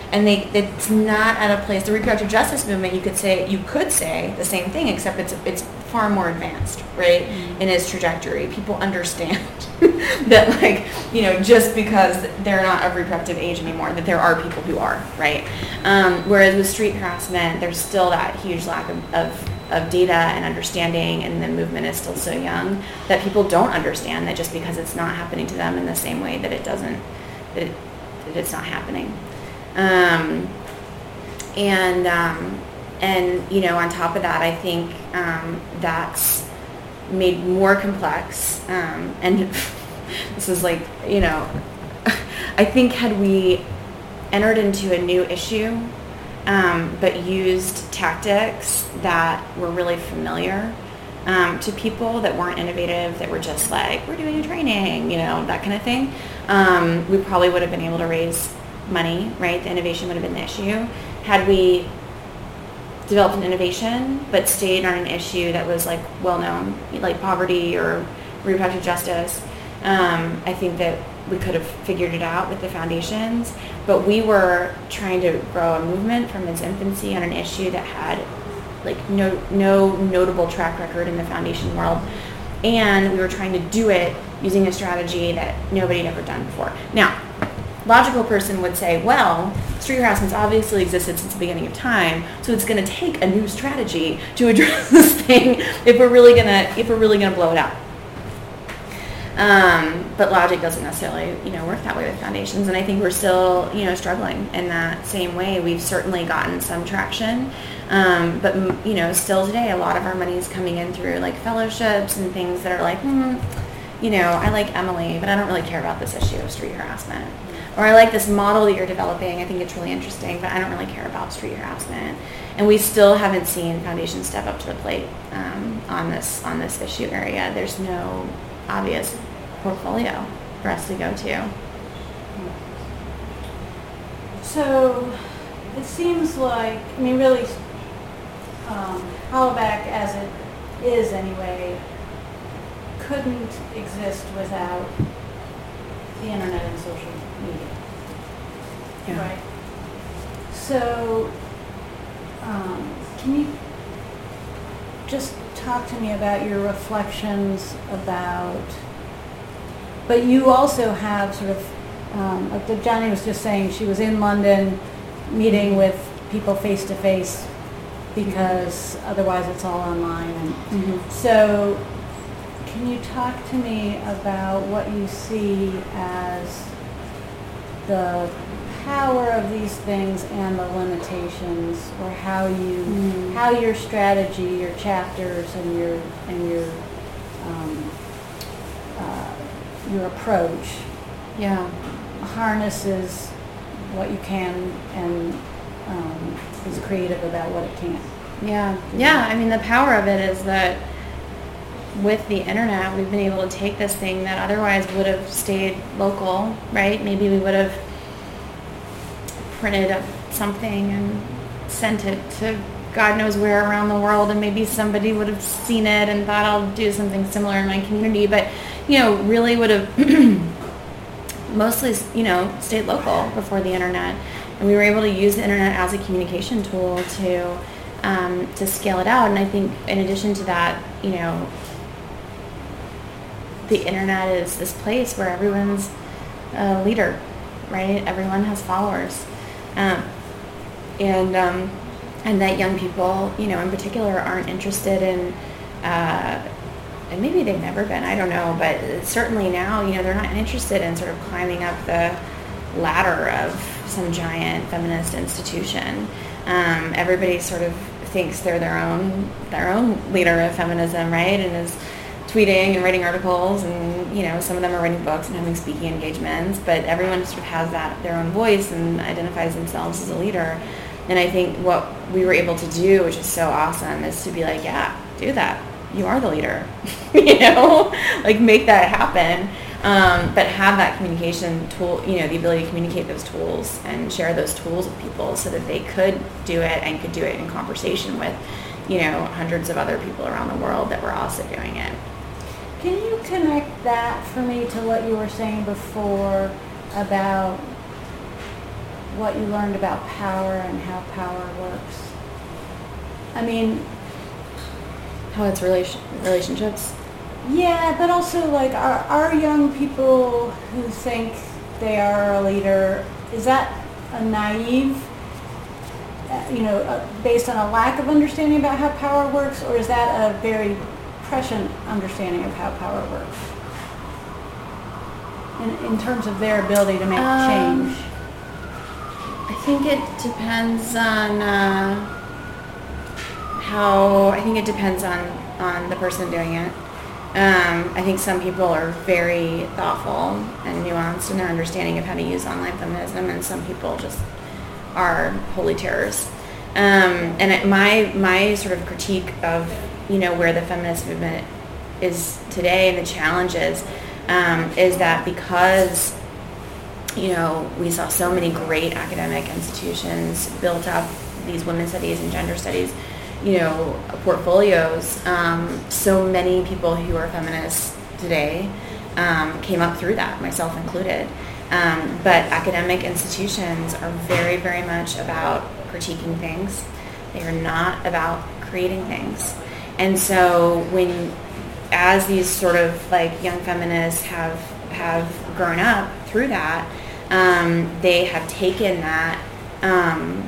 Speaker 2: and they it's not at a place. The reproductive justice movement, you could say you could say the same thing, except it's it's far more advanced, right, mm-hmm. in its trajectory. People understand that, like, you know, just because they're not of reproductive age anymore, that there are people who are, right? Um, whereas with street harassment, there's still that huge lack of, of of data and understanding, and the movement is still so young that people don't understand that just because it's not happening to them in the same way that it doesn't, that, it, that it's not happening. Um, and, um, and, you know, on top of that, I think um, that's made more complex. Um, and this is like, you know, I think had we entered into a new issue, Um, but used tactics that were really familiar um, to people, that weren't innovative, that were just like, we're doing a training, you know, that kind of thing, um, we probably would have been able to raise money, right? The innovation would have been the issue. Had we developed an innovation but stayed on an issue that was like well known, like poverty or reproductive justice, um, I think that we could have figured it out with the foundations, but we were trying to grow a movement from its infancy on an issue that had like no no notable track record in the foundation world, and we were trying to do it using a strategy that nobody had ever done before. Now, logical person would say, well, street harassment's obviously existed since the beginning of time, so it's going to take a new strategy to address this thing if we're really gonna if we're really gonna blow it up. Um, but logic doesn't necessarily, you know, work that way with foundations, and I think we're still, you know, struggling in that same way. We've certainly gotten some traction, um, but, you know, still today, a lot of our money is coming in through, like, fellowships and things that are like, hmm, you know, I like Emily, but I don't really care about this issue of street harassment. Or I like this model that you're developing. I think it's really interesting, but I don't really care about street harassment. And we still haven't seen foundations step up to the plate um, on this on this issue area. There's no obvious portfolio for us to go to.
Speaker 1: So it seems like, I mean, really, um, Hollaback as it is anyway, couldn't exist without the internet and social media.
Speaker 2: Yeah.
Speaker 1: Right? So, um, can you just talk to me about your reflections about, but you also have sort of, um, like Johnny was just saying, she was in London meeting with people face to face because otherwise it's all online. And
Speaker 2: Mm-hmm.
Speaker 1: so can you talk to me about what you see as the power of these things and the limitations, or how you,
Speaker 2: Mm.
Speaker 1: how your strategy, your chapters, and your and your um, uh, your approach,
Speaker 2: Yeah.
Speaker 1: harnesses what you can and um, is creative about what it can't.
Speaker 2: Yeah. Yeah. I mean, the power of it is that with the internet, we've been able to take this thing that otherwise would have stayed local, right? Maybe we would have printed up something and sent it to God knows where around the world, and maybe somebody would have seen it and thought, I'll do something similar in my community, but, you know, really would have mostly, you know, stayed local before the internet. And we were able to use the internet as a communication tool to um, to scale it out. And I think in addition to that, you know, the internet is this place where everyone's a leader, right? Everyone has followers. Um, and um, and that young people, you know, in particular, aren't interested in, uh, and maybe they've never been, I don't know, but certainly now, you know, they're not interested in sort of climbing up the ladder of some giant feminist institution. Um, everybody sort of thinks they're their own their own leader of feminism, right? And is tweeting and writing articles, and, you know, some of them are writing books and having speaking engagements, but everyone sort of has that their own voice and identifies themselves as a leader. And I think what we were able to do, which is so awesome, is to be like, yeah, do that. You are the leader, you know, like make that happen. Um, but have that communication tool, you know, the ability to communicate those tools and share those tools with people so that they could do it and could do it in conversation with, you know, hundreds of other people around the world that were also doing it.
Speaker 1: Can you connect that for me to what you were saying before about what you learned about power and how power works. I mean,
Speaker 2: how it's relation relationships.
Speaker 1: Yeah, but also like our, our young people who think they are a leader, is that a naive, uh, you know, uh, based on a lack of understanding about how power works, or is that a very prescient understanding of how power works in, in terms of their ability to make
Speaker 2: um,
Speaker 1: change?
Speaker 2: I think it depends on uh, how, I think it depends on, on the person doing it. Um, I think some people are very thoughtful and nuanced in their understanding of how to use online feminism, and some people just are holy terrors. Um, and it, my my sort of critique of, you know, where the feminist movement is today and the challenges um, is that because, you know, we saw so many great academic institutions built up these women's studies and gender studies, you know, portfolios, um, so many people who are feminists today um, came up through that, myself included. Um, but academic institutions are very, very much about critiquing things. They are not about creating things. And so when, as these sort of like young feminists have have grown up through that, um, they have taken that um,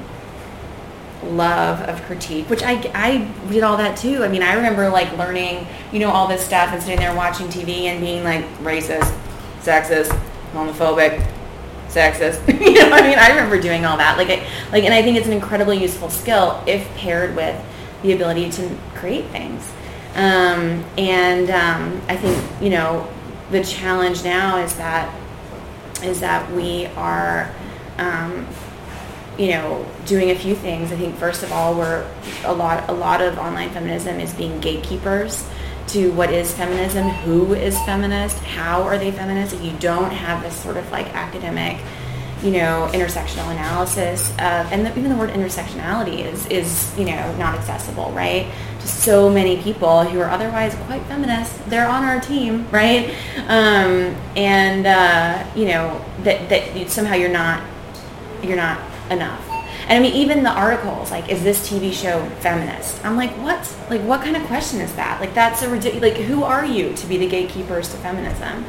Speaker 2: love of critique, which I, I did all that too. I mean, I remember like learning, you know, all this stuff and sitting there watching T V and being like racist, sexist, homophobic, sexist. You know, I mean, I remember doing all that. Like, I, like, and I think it's an incredibly useful skill if paired with the ability to create things. Um, and um, I think, you know, the challenge now is that is that we are. Um, you know, doing a few things. I think first of all, we're a lot a lot of online feminism is being gatekeepers to what is feminism, who is feminist, how are they feminist. If you don't have this sort of like academic, you know, intersectional analysis, uh, and the, even the word intersectionality is is you know not accessible, right? To so many people who are otherwise quite feminist, they're on our team, right? Um, and uh, you know that that somehow you're not you're not enough. And I mean, even the articles, like, is this T V show feminist? I'm like, what? Like, what kind of question is that? Like, that's a ridiculous, like, who are you to be the gatekeepers to feminism?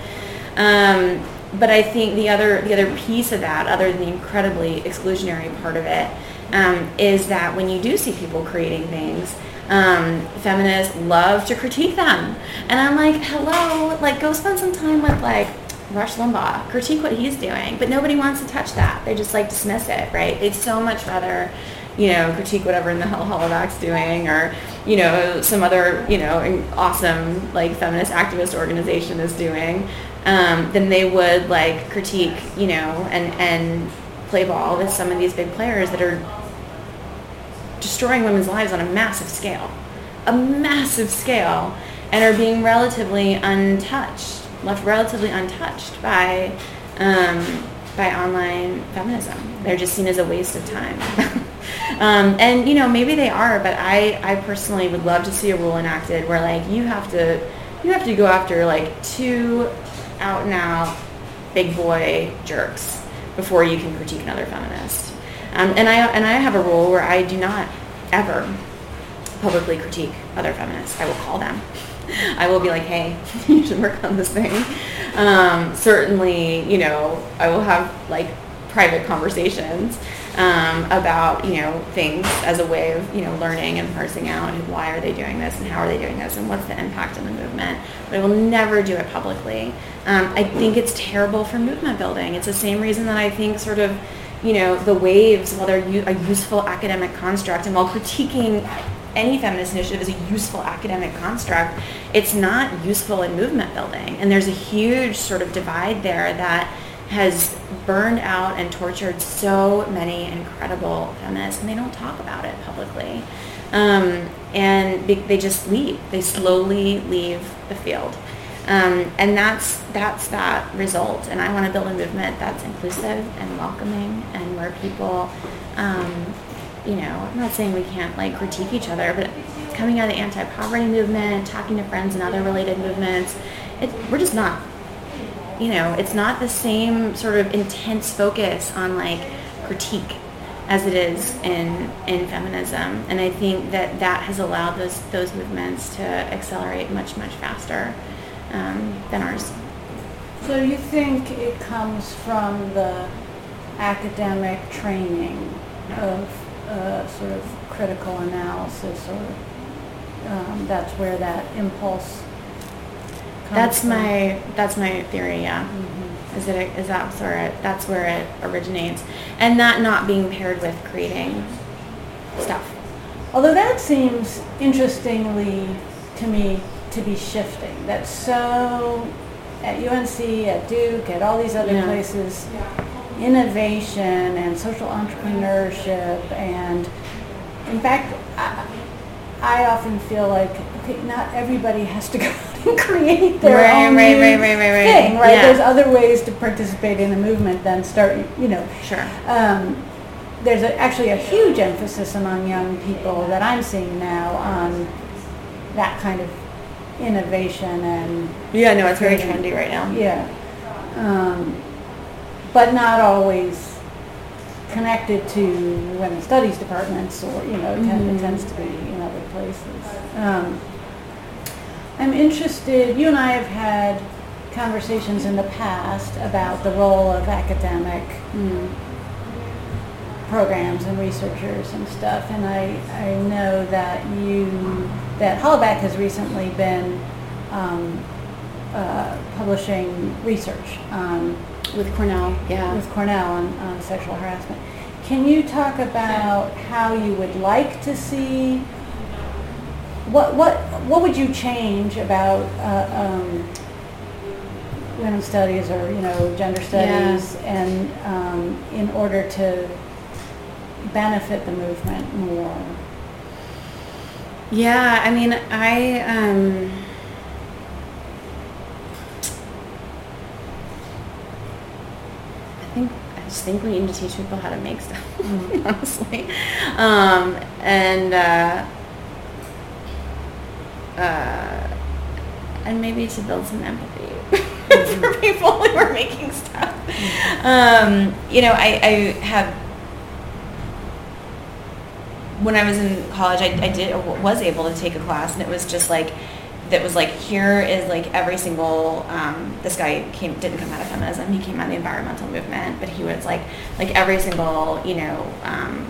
Speaker 2: Um, but I think the other the other piece of that, other than the incredibly exclusionary part of it, um, is that when you do see people creating things, um, feminists love to critique them. And I'm like, hello, like, go spend some time with, like, Rush Limbaugh, critique what he's doing, but nobody wants to touch that. They just like dismiss it, right? They'd so much rather, you know, critique whatever in the hell Hollowback's doing, or, you know, some other, you know, awesome like feminist activist organization is doing, um, than they would like critique, you know, and and play ball with some of these big players that are destroying women's lives on a massive scale, a massive scale, and are being relatively untouched. left relatively untouched by um, by online feminism. They're just seen as a waste of time. um, and, you know, maybe they are, but I, I personally would love to see a rule enacted where, like, you have to you have to go after, like, two out-and-out big boy jerks before you can critique another feminist. Um, and I and I have a rule where I do not ever publicly critique other feminists. I will call them. I will be like, hey, you should work on this thing. Um, certainly, you know, I will have like private conversations um, about, you know, things as a way of, you know, learning and parsing out and why are they doing this and how are they doing this and what's the impact on the movement. But I will never do it publicly. Um, I think it's terrible for movement building. It's the same reason that I think sort of, you know, the waves, while they're u- a useful academic construct, and while critiquing any feminist initiative is a useful academic construct, it's not useful in movement building. And there's a huge sort of divide there that has burned out and tortured so many incredible feminists, and they don't talk about it publicly. Um, and they, they just leave. They slowly leave the field. Um, and that's that's that result. And I want to build a movement that's inclusive and welcoming, and where people, um, you know, I'm not saying we can't like critique each other, but coming out of the anti-poverty movement, talking to friends in other related movements, it, we're just not, you know, it's not the same sort of intense focus on like critique as it is in in feminism. And I think that that has allowed those those movements to accelerate much, much faster um, than ours.
Speaker 1: So you think it comes from the academic training of uh, sort of critical analysis, or um, that's where that impulse comes
Speaker 2: That's
Speaker 1: from?
Speaker 2: my that's my theory, yeah.
Speaker 1: Mm-hmm.
Speaker 2: Is that it, is that where it, that's where it originates, and that not being paired with creating stuff.
Speaker 1: Although that seems interestingly to me to be shifting. That's so at U N C, at Duke, at all these other
Speaker 2: Yeah.
Speaker 1: places, innovation and social entrepreneurship, and in fact, I, I often feel like, okay, not everybody has to go out and create their
Speaker 2: Right,
Speaker 1: own
Speaker 2: right,
Speaker 1: new
Speaker 2: right, right, right, right.
Speaker 1: thing, right?
Speaker 2: Yeah.
Speaker 1: There's other ways to participate in a movement than start, you know.
Speaker 2: Sure.
Speaker 1: Um, there's a, actually a huge emphasis among young people that I'm seeing now on that kind of innovation and
Speaker 2: Yeah, no, it's very trendy right now.
Speaker 1: yeah, um, but not always connected to women's studies departments, or you know, it, tend,
Speaker 2: Mhm.
Speaker 1: it tends to be in other places. Um, I'm interested. You and I have had conversations in the past about the role of academic
Speaker 2: Mm.
Speaker 1: programs and researchers and stuff, and I, I know that you that Hollaback has recently been um, uh, publishing research on,
Speaker 2: With Cornell, yeah.
Speaker 1: with Cornell on, on sexual harassment. Can you talk about how you would like to see what what what would you change about uh, um, women's studies, or you know, gender studies,
Speaker 2: Yeah.
Speaker 1: and um, in order to benefit the movement more?
Speaker 2: Yeah, I mean, I, um, I think, I just think we need to teach people how to make stuff,
Speaker 1: Mm.
Speaker 2: honestly. Um, and, uh, uh, and maybe to build some empathy for people who are making stuff. Um, you know, I, I have, when I was in college, I, I did was able to take a class, and it was just like, that was like, here is like every single, um, this guy came didn't come out of feminism, he came out of the environmental movement, but he was like, like every single, you know, um,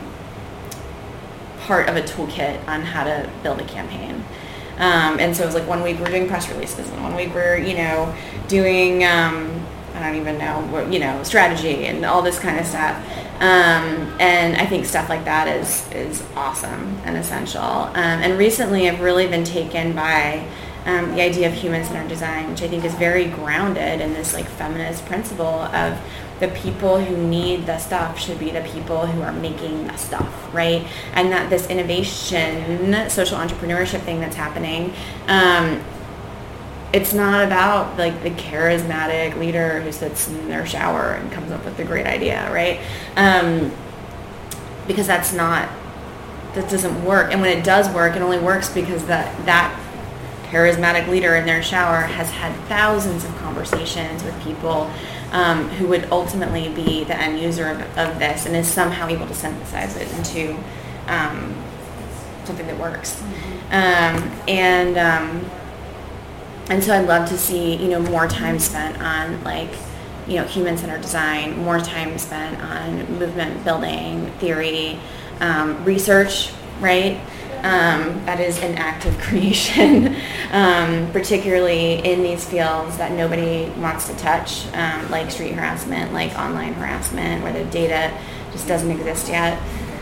Speaker 2: part of a toolkit on how to build a campaign. Um, and so it was like one week we're doing press releases, and one week we're, you know, doing, um, I don't even know, you know, strategy and all this kind of stuff. Um, and I think stuff like that is, is awesome and essential. Um, and recently I've really been taken by um, the idea of human-centered design, which I think is very grounded in this like feminist principle of the people who need the stuff should be the people who are making the stuff, right? And that this innovation, social entrepreneurship thing that's happening, um, it's not about like the charismatic leader who sits in their shower and comes up with a great idea, right? Um, because that's not, that doesn't work. And when it does work, it only works because that that charismatic leader in their shower has had thousands of conversations with people um, who would ultimately be the end user of, of this, and is somehow able to synthesize it into um, something that works. Mm-hmm. Um, and um, And so I'd love to see, you know, more time spent on like, you know, human-centered design, more time spent on movement building, theory, um, research, right? Um, that is an active creation, um, particularly in these fields that nobody wants to touch, um, like street harassment, like online harassment, where the data just doesn't exist yet.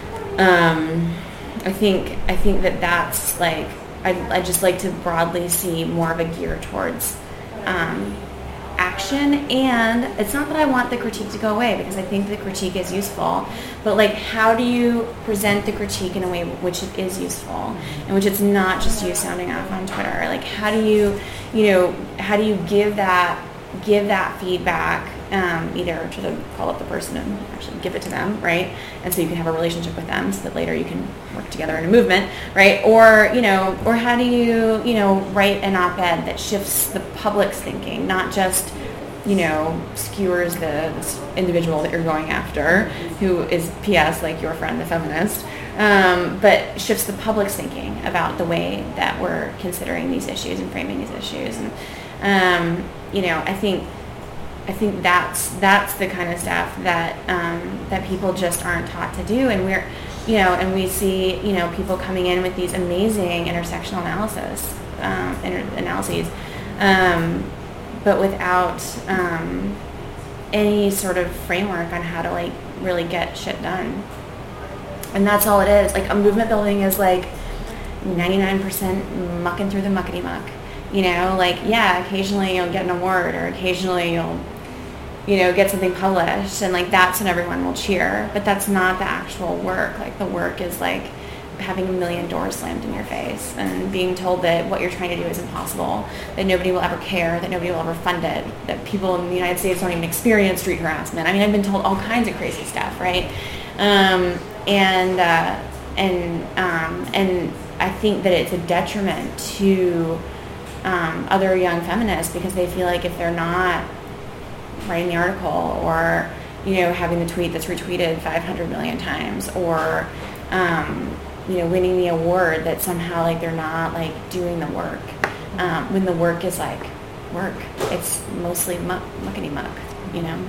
Speaker 2: Um, I think I think that that's like, I I just like to broadly see more of a gear towards um, action. And it's not that I want the critique to go away, because I think the critique is useful, but like, how do you present the critique in a way which it is useful, and which it's not just you sounding off on Twitter? Like, how do you, you know, how do you give that give that feedback, um, either to the, call up the person and actually give it to them, right? And so you can have a relationship with them, so that later you can work together in a movement, right? Or, you know, or how do you, you know, write an op-ed that shifts the public's thinking, not just you know, skewers the this individual that you're going after, who is P S like your friend, the feminist, um, but shifts the public's thinking about the way that we're considering these issues and framing these issues. And um, you know, I think I think that's that's the kind of stuff that um, that people just aren't taught to do, and we're you know, and we see you know people coming in with these amazing intersectional analysis um, inter- analyses. Um, but without um, any sort of framework on how to like really get shit done. And that's all it is. Like a movement building is like ninety-nine percent mucking through the muckety muck. You know, like yeah, occasionally you'll get an award or occasionally you'll, you know, get something published and like that's when everyone will cheer. But that's not the actual work. Like the work is like having a million doors slammed in your face and being told that what you're trying to do is impossible, that nobody will ever care, that nobody will ever fund it, that people in the United States don't even experience street harassment. I mean, I've been told all kinds of crazy stuff, right? Um, and uh, and um, and I think that it's a detriment to um, other young feminists because they feel like if they're not writing the article or you know having the tweet that's retweeted five hundred million times or um, you know, winning the award that somehow like they're not like doing the work. Um, when the work is like work, it's mostly muck, muckety muck, you know.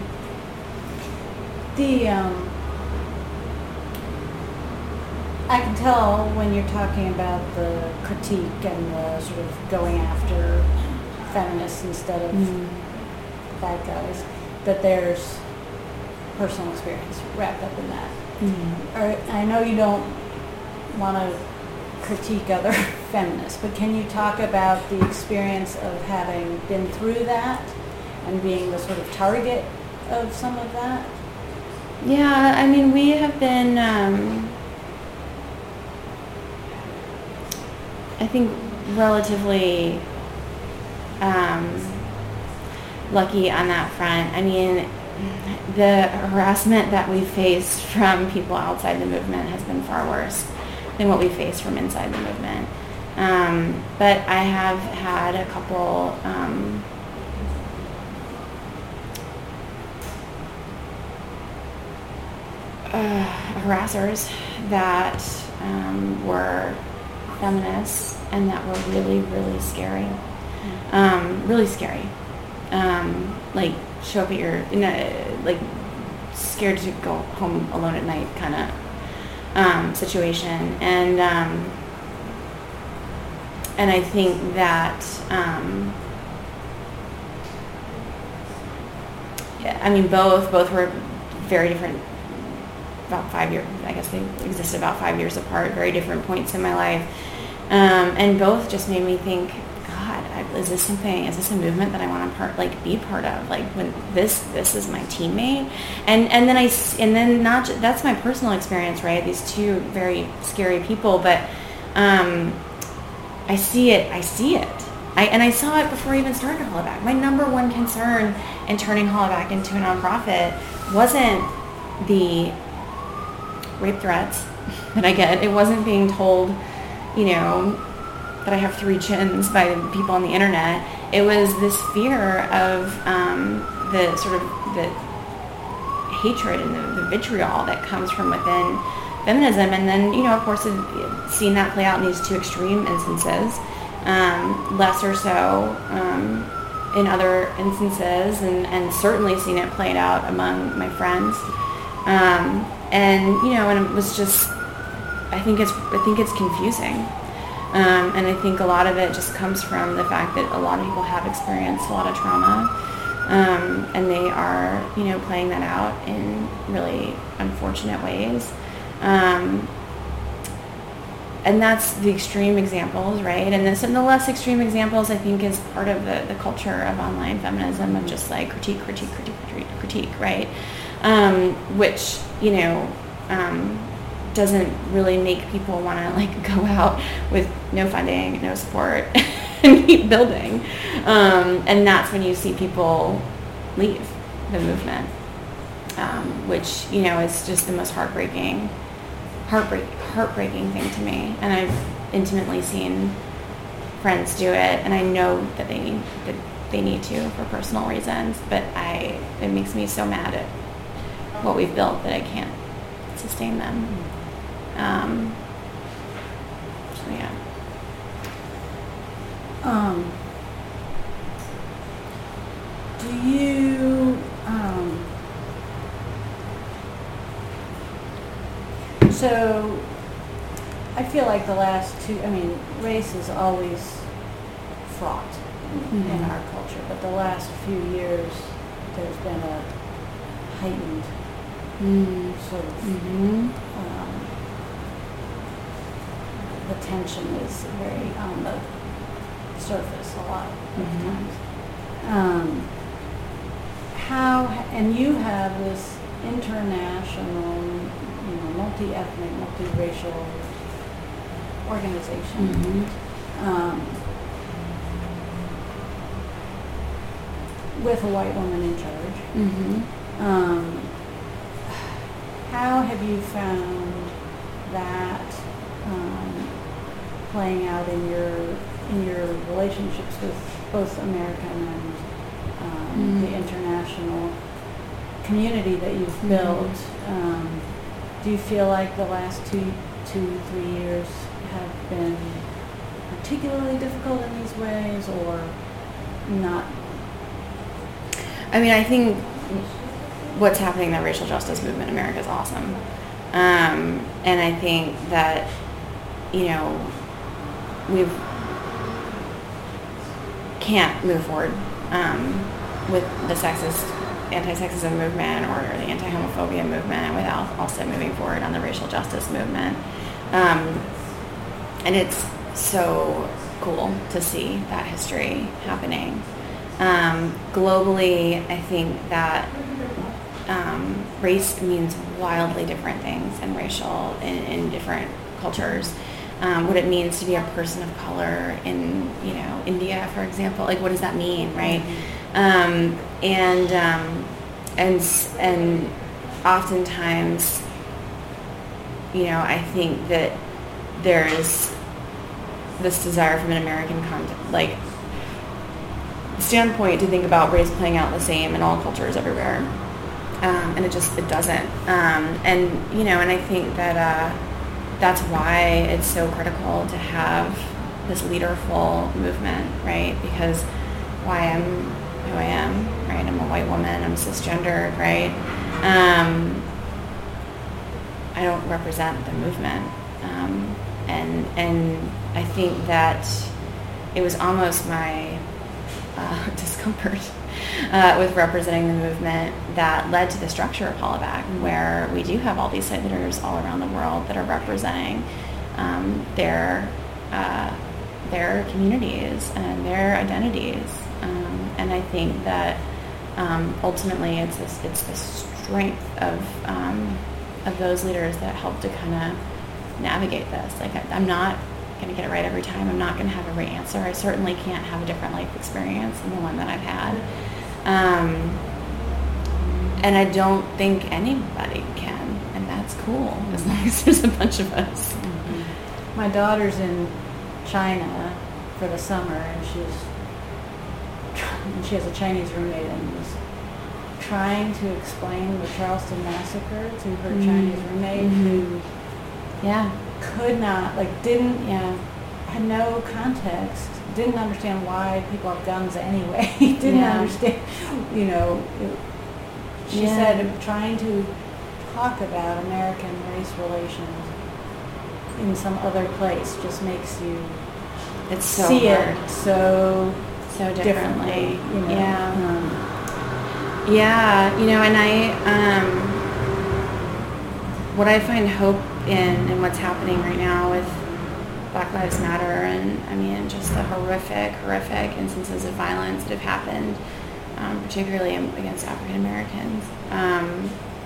Speaker 1: The um, I can tell when you're talking about the critique and the sort of going after feminists instead of mm. bad guys, that there's personal experience wrapped up in that. Mm. Or, I know you don't want to critique other feminists, but can you talk about the experience of having been through that and being the sort of target of some of that?
Speaker 2: Yeah, I mean, we have been, um, I think, relatively um, lucky on that front. I mean, the harassment that we faced from people outside the movement has been far worse than what we faced from inside the movement. Um, but I have had a couple um, uh, harassers that um, were feminists and that were really, really scary. Um, really scary. Um, like show up at your, in a, like scared to go home alone at night kind of Um, situation, and um, and I think that um, yeah, I mean both both were very different. About five years, I guess they existed about five years apart. Very different points in my life, um, and both just made me think. God, I, is this something? Is this a movement that I want to part like be part of? Like when this this is my teammate, and and then I and then not just, that's my personal experience, right? These two very scary people, but um, I see it. I see it. I and I saw it before I even started Hollaback. My number one concern in turning Hollaback into a nonprofit wasn't the rape threats that I get. It wasn't being told, you know, that I have three chins by people on the internet. It was this fear of um, the sort of the hatred and the, the vitriol that comes from within feminism. And then, you know, of course, I've seen that play out in these two extreme instances, um, less or so um, in other instances, and, and certainly seen it played out among my friends. Um, and, you know, and it was just, I think it's, I think it's confusing. Um, and I think a lot of it just comes from the fact that a lot of people have experienced a lot of trauma, um, and they are, you know, playing that out in really unfortunate ways. Um, and that's the extreme examples, right? And this and the less extreme examples, I think, is part of the, the culture of online feminism of just like critique, critique, critique, critique, critique, right? Um, which, you know, um, doesn't really make people want to like go out with no funding, no support, and keep building. Um, and that's when you see people leave the movement, um, which, you know, is just the most heartbreaking, heartbreak, heartbreaking thing to me. And I've intimately seen friends do it, and I know that they need, that they need to for personal reasons, but I it makes me so mad at what we've built that I can't sustain them. Um, so yeah.
Speaker 1: Um, do you, um, so I feel like the last two, I mean, race is always fraught in,
Speaker 2: Mm-hmm.
Speaker 1: in our culture, but the last few years there's been a heightened
Speaker 2: Mm.
Speaker 1: sort of,
Speaker 2: Mm-hmm.
Speaker 1: um, the tension is very on the surface a lot of
Speaker 2: Mhm.
Speaker 1: times. Um, how, and you have this international, you know, multi-ethnic, multiracial organization.
Speaker 2: Mm-hmm.
Speaker 1: Um, with a white woman in charge.
Speaker 2: Mm-hmm.
Speaker 1: Um, how have you found that um, playing out in your in your relationships with both American and um,
Speaker 2: Mm.
Speaker 1: the international community that you've
Speaker 2: Mhm.
Speaker 1: built? Um, do you feel like the last two, two, three years have been particularly difficult in these ways, or not?
Speaker 2: I mean, I think what's happening in the racial justice movement in America is awesome. Um, and I think that, you know, we've can't move forward um, with the sexist, anti-sexism movement or the anti-homophobia movement without also moving forward on the racial justice movement. Um, and it's so cool to see that history happening. Um, globally, I think that um, race means wildly different things and racial in, in different cultures. Um, what it means to be a person of color in, you know, India, for example, like what does that mean, right? Um, and um, and and oftentimes, you know, I think that there is this desire from an American context, like standpoint, to think about race playing out the same in all cultures everywhere, um, and it just it doesn't. Um, and you know, and I think that uh, that's why it's so critical to have this leaderful movement, right? Because why I'm who I am, right? I'm a white woman. I'm cisgendered, right? Um, I don't represent the movement, um, and and I think that it was almost my uh, discomfort uh, with representing the movement that led to the structure of Hollaback, where we do have all these site leaders all around the world that are representing um, their uh, their communities and their identities, um, and I think that um, ultimately it's this, it's the strength of um, of those leaders that help to kind of navigate this. Like I, I'm not going to get it right every time. I'm not going to have every answer. I certainly can't have a different life experience than the one that I've had. Um, and I don't think anybody can, and that's cool, as long as there's a bunch of us.
Speaker 1: Mm-hmm. My daughter's in China for the summer, and she's and she has a Chinese roommate, and was trying to explain the Charleston massacre to her mm-hmm. Chinese roommate, mm-hmm. who
Speaker 2: yeah
Speaker 1: could not, like, didn't, yeah, had no context, didn't understand why people have guns anyway, didn't yeah. understand, you know, it, she yeah. said trying to talk about American race relations in some other place just makes you
Speaker 2: it's so
Speaker 1: see
Speaker 2: hard.
Speaker 1: it so
Speaker 2: so differently,
Speaker 1: differently, you know.
Speaker 2: Yeah.
Speaker 1: Um,
Speaker 2: yeah, you know, and I, um, what I find hope in and what's happening right now with Black Lives Matter, and I mean just the horrific, horrific instances of violence that have happened, um, particularly against African Americans, um,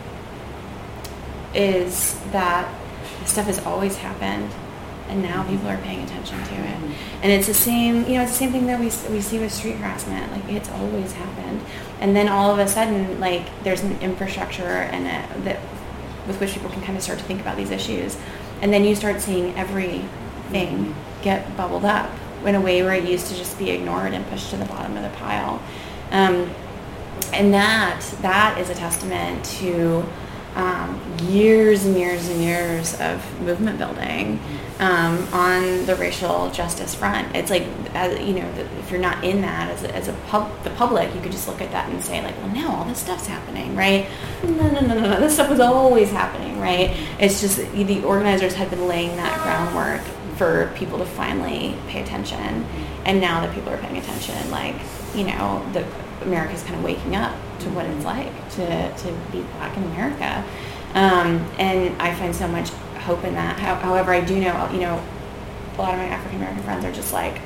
Speaker 2: is that this stuff has always happened, and now people are paying attention to it. And it's the same, you know, it's the same thing that we we see with street harassment. Like, it's always happened, and then all of a sudden, like, there's an infrastructure and a, that with which people can kind of start to think about these issues, and then you start seeing everything mm-hmm. get bubbled up in a way where it used to just be ignored and pushed to the bottom of the pile. Um, and that that is a testament to um, years and years and years of movement building um, on the racial justice front. It's like, as, you know, if you're not in that as a, as a pub, the public, you could just look at that and say like, well, now all this stuff's happening, right? No, no, no, no, no. This stuff was always happening, right? It's just the organizers had been laying that groundwork for people to finally pay attention, and now that people are paying attention, like, you know, the America's kind of waking up to what it's like to, to be Black in America. Um, and I find so much hope in that. How, however, I do know, you know, a lot of my African American friends are just like,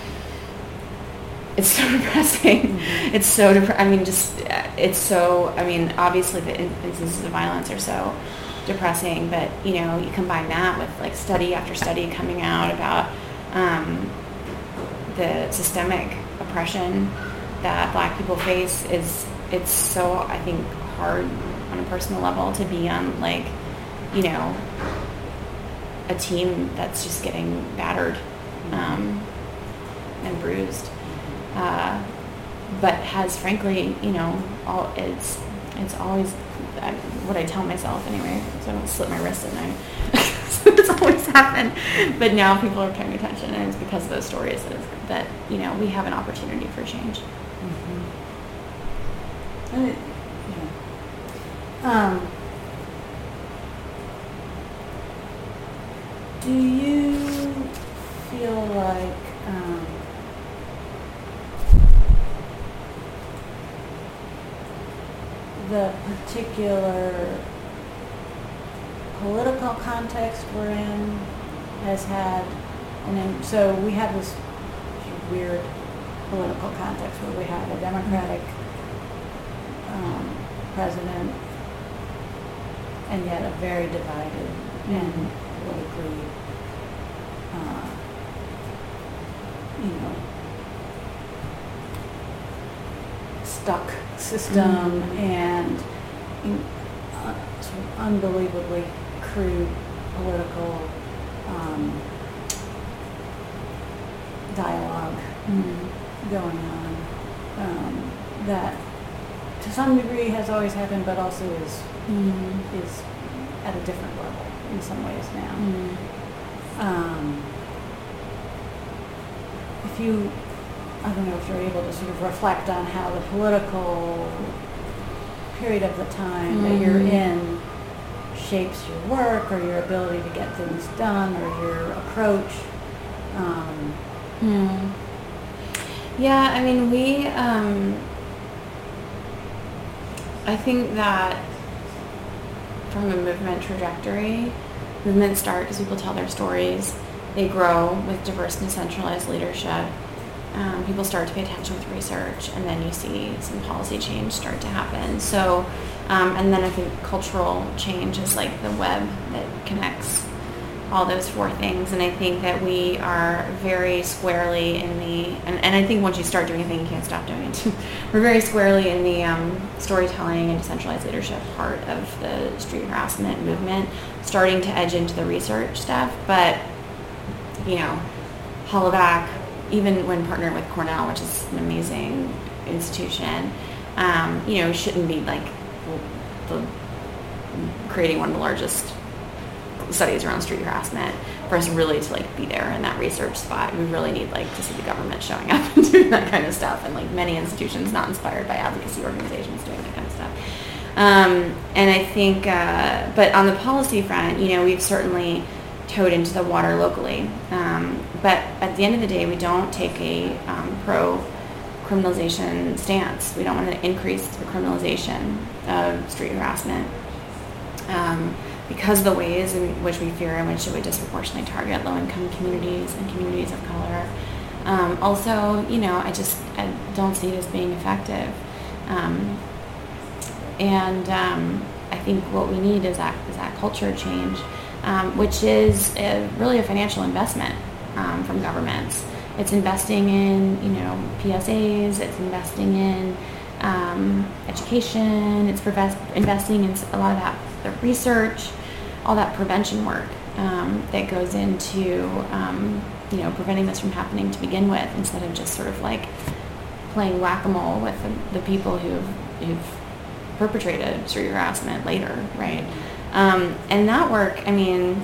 Speaker 2: it's so depressing. Mm-hmm. It's so depressing. I mean, just, it's so, I mean, obviously the instances of violence are so depressing, but, you know, you combine that with like study after study coming out about um, the systemic oppression that Black people face. Is it's so, I think, hard on a personal level to be on, like, you know, a team that's just getting battered um, and bruised, uh, but has, frankly, you know, all it's it's always uh, what I tell myself anyway, so I don't slip my wrist at night. It's always happened, but now people are paying attention, and it's because of those stories that, that you know, we have an opportunity for change.
Speaker 1: Mm-hmm. And it, yeah. Um, do you feel like um, the particular political context we're in has had, and then, so we have this weird political context where we have a Democratic um, president, and yet a very divided mm-hmm. and politically, uh, you know, stuck system, mm-hmm. and uh, sort of unbelievably crude political um, dialogue mm-hmm. going on um, that to some degree has always happened, but also is mm-hmm. is at a different level in some ways now. Mm-hmm. Um, if you, I don't know if you're able to sort of reflect on how the political period of the time mm-hmm. that you're in shapes your work or your ability to get things done or your approach. Um,
Speaker 2: hmm. Yeah, I mean, we, um, I think that from a movement trajectory, movements start because people tell their stories. They grow with diverse and decentralized leadership. Um, people start to pay attention with research, and then you see some policy change start to happen. So, um, and then I think cultural change is like the web that connects all those four things. And I think that we are very squarely in the, and, and I think once you start doing a thing, you can't stop doing it. We're very squarely in the um, storytelling and decentralized leadership part of the street harassment movement, starting to edge into the research stuff. But, you know, Hollaback, even when partnered with Cornell, which is an amazing institution, um, you know, shouldn't be like the, creating one of the largest studies around street harassment for us really to like be there in that research spot. We really need like to see the government showing up and doing that kind of stuff, and like many institutions not inspired by advocacy organizations doing that kind of stuff. Um, and I think, uh, but on the policy front, you know, we've certainly towed into the water locally. Um, but at the end of the day, we don't take a um, pro-criminalization stance. We don't want to increase the criminalization of street harassment um, because of the ways in which we fear in which it would disproportionately target low-income communities and communities of color. Um, also, you know, I just I don't see it as being effective. Um, and um, I think what we need is that, is that culture change. Um, which is a, really a financial investment um, from governments. It's investing in, you know, P S As. It's investing in um, education. It's prevest, investing in a lot of that the research, all that prevention work. um, that goes into um, you know preventing this from happening to begin with, instead of just sort of like playing whack-a-mole with the, the people who've who've perpetrated street harassment later, right? Um, and that work, I mean,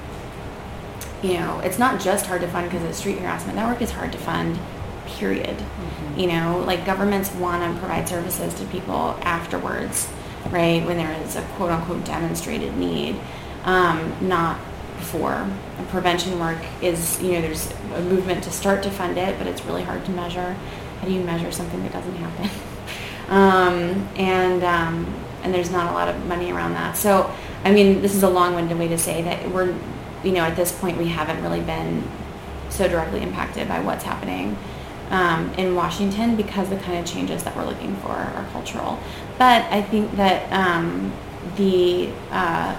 Speaker 2: you know, it's not just hard to fund because it's street harassment. That work is hard to fund, period. Mm-hmm. You know, like governments want to provide services to people afterwards, right, when there is a quote-unquote demonstrated need, um, not before. And prevention work is, you know, there's a movement to start to fund it, but it's really hard to measure. How do you measure something that doesn't happen? um, and um, and there's not a lot of money around that. So, I mean, this is a long-winded way to say that we're, you know, at this point we haven't really been so directly impacted by what's happening um, in Washington, because the kind of changes that we're looking for are cultural. But I think that um, the uh,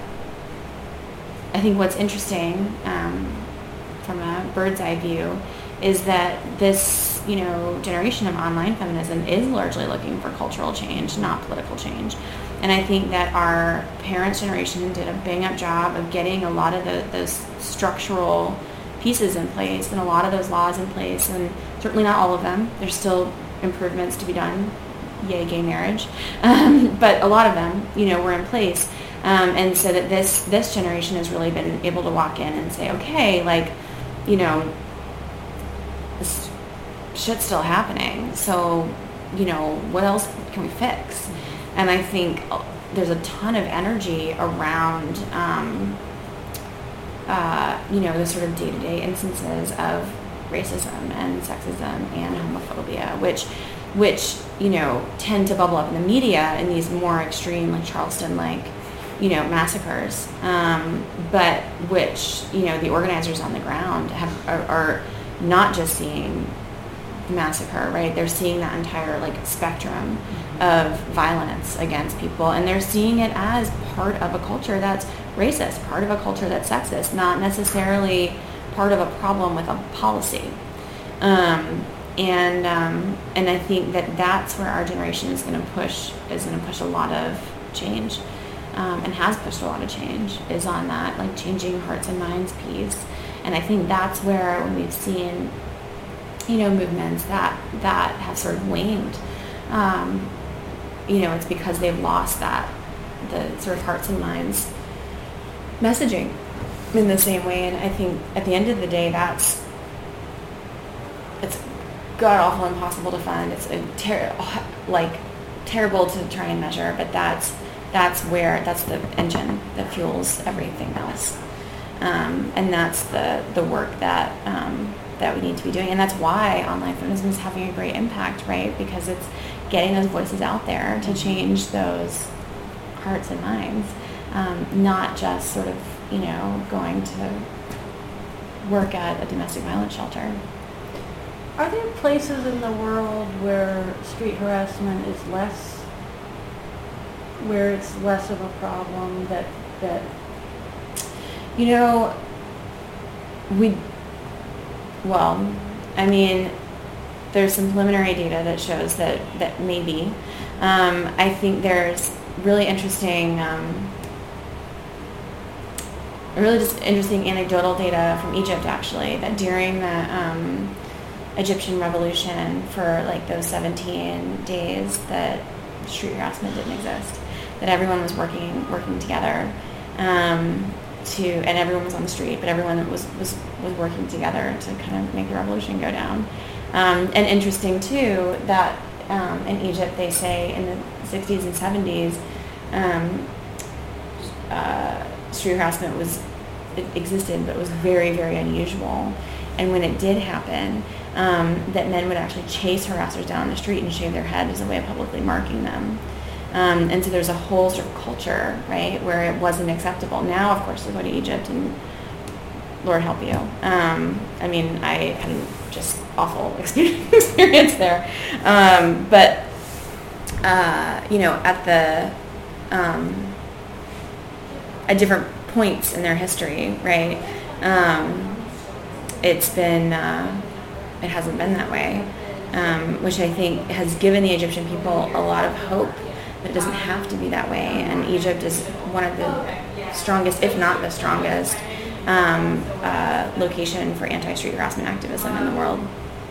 Speaker 2: I think what's interesting um, from a bird's eye view is that this, you know, generation of online feminism is largely looking for cultural change, not political change. And I think that our parents' generation did a bang-up job of getting a lot of the, those structural pieces in place and a lot of those laws in place, and certainly not all of them. There's still improvements to be done. Yay, gay marriage. Um, but a lot of them, you know, were in place. Um, and so that this, this generation has really been able to walk in and say, okay, like, you know, this shit's still happening. So, you know, what else can we fix? And I think there's a ton of energy around, um, uh, you know, the sort of day-to-day instances of racism and sexism and homophobia, which, which, you know, tend to bubble up in the media in these more extreme, like Charleston-like, you know, massacres, um, but which, you know, the organizers on the ground have are, are not just seeing the massacre, right? They're seeing that entire like spectrum mm-hmm. of violence against people, and they're seeing it as part of a culture that's racist, part of a culture that's sexist, not necessarily part of a problem with a policy. Um, and um, and I think that that's where our generation is going to push is going to push a lot of change. Um, and has pushed a lot of change, is on that, like, changing hearts and minds piece. And I think that's where, when we've seen, you know, movements that, that have sort of waned, um, you know, it's because they've lost that, the sort of hearts and minds messaging in the same way. And I think at the end of the day, that's, it's god-awful impossible to fund. It's a ter- like, terrible to try and measure, but that's, that's where, that's the engine that fuels everything else. Um, and that's the, the work that um, that we need to be doing. And that's why online feminism is having a great impact, right? Because it's getting those voices out there to change those hearts and minds, um, not just sort of, you know, going to work at a domestic violence shelter.
Speaker 1: Are there places in the world where street harassment is less where it's less of a problem that, that,
Speaker 2: you know, we, well, I mean, there's some preliminary data that shows that, that maybe. Um, I think there's really interesting, um, really just interesting anecdotal data from Egypt, actually, that during the um, Egyptian revolution, for like those seventeen days, that street harassment didn't exist. That everyone was working working together um, to, and everyone was on the street, but everyone was, was, was working together to kind of make the revolution go down. Um, and interesting too that um, in Egypt they say in the sixties and seventies um, uh, street harassment was it existed, but it was very, very unusual. And when it did happen, um, that men would actually chase harassers down the street and shave their head as a way of publicly marking them. Um, and so there's a whole sort of culture, right, where it wasn't acceptable. Now, of course, we go to Egypt and Lord help you. Um, I mean, I had a just awful experience there. Um, but, uh, you know, at the, um, at different points in their history, right, um, it's been, uh, it hasn't been that way, um, which I think has given the Egyptian people a lot of hope. But it doesn't have to be that way, and Egypt is one of the strongest, if not the strongest, um, uh, location for anti-street harassment activism in the world.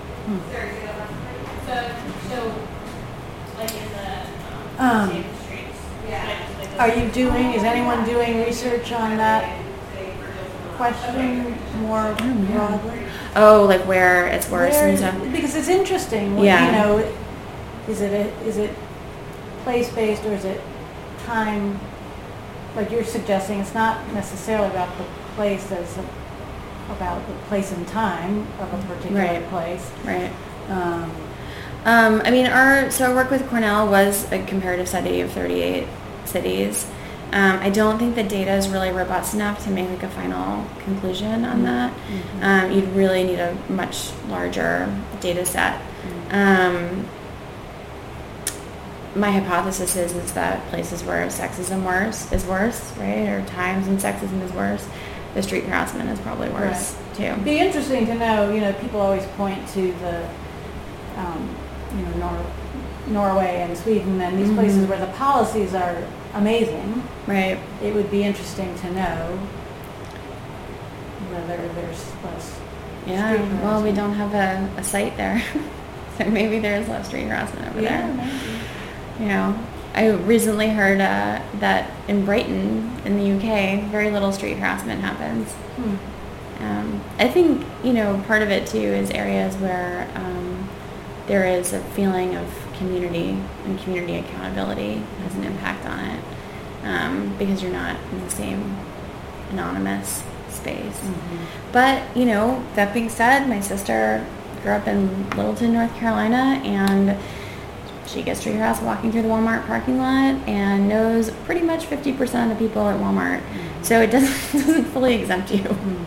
Speaker 1: Um, are you doing, is anyone doing research on that question more broadly?
Speaker 2: Oh, like where it's worse
Speaker 1: Where-
Speaker 2: and stuff.
Speaker 1: Because it's interesting, what-
Speaker 2: Yeah.
Speaker 1: you know, is it, a- is it place-based or is it time, like you're suggesting, it's not necessarily about the place as a- about the place and time of a particular
Speaker 2: Right.
Speaker 1: place.
Speaker 2: Right.
Speaker 1: Um,
Speaker 2: Um, I mean, our so our work with Cornell was a comparative study of thirty-eight cities. Um, I don't think the data is really robust enough to make like a final conclusion on that.
Speaker 1: Mhm.
Speaker 2: Um, you'd really need a much larger data set. Um, my hypothesis is is that places where sexism worse is worse, right, or times when sexism is worse, the street harassment is probably worse too.
Speaker 1: It'd be interesting to know, you know, people always point to the, um, you know, Nor- Norway and Sweden and these
Speaker 2: Mhm.
Speaker 1: places where the policies are amazing.
Speaker 2: Right.
Speaker 1: It would be interesting to know whether there's less
Speaker 2: Yeah.
Speaker 1: street
Speaker 2: Well, we
Speaker 1: harassment.
Speaker 2: don't have a, a site there, so maybe there is less street harassment over
Speaker 1: Yeah,
Speaker 2: there.
Speaker 1: maybe.
Speaker 2: You know, I recently heard uh, that in Brighton, in the U K, very little street harassment happens.
Speaker 1: Hmm.
Speaker 2: Um, I think, you know, part of it too is areas where um, there is a feeling of community and community accountability has an impact on it, um, because you're not in the same anonymous space.
Speaker 1: Mhm.
Speaker 2: But, you know, that being said, my sister grew up in Littleton, North Carolina, and she gets street harassed walking through the Walmart parking lot and knows pretty much fifty percent of the people at Walmart.
Speaker 1: Mhm.
Speaker 2: So it doesn't, doesn't fully exempt you.
Speaker 1: Mhm.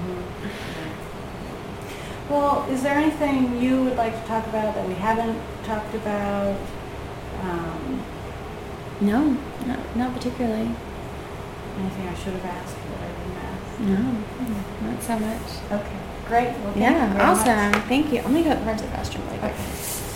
Speaker 1: Well, is there anything you would like to talk about that we haven't talked about? Um,
Speaker 2: No, not, not particularly.
Speaker 1: anything I should have asked that I didn't ask?
Speaker 2: No, not so much.
Speaker 1: Okay, great. Well, thank you
Speaker 2: Yeah,
Speaker 1: very much.
Speaker 2: awesome. Thank you. I'm going to go to the restroom really quick.
Speaker 1: Okay.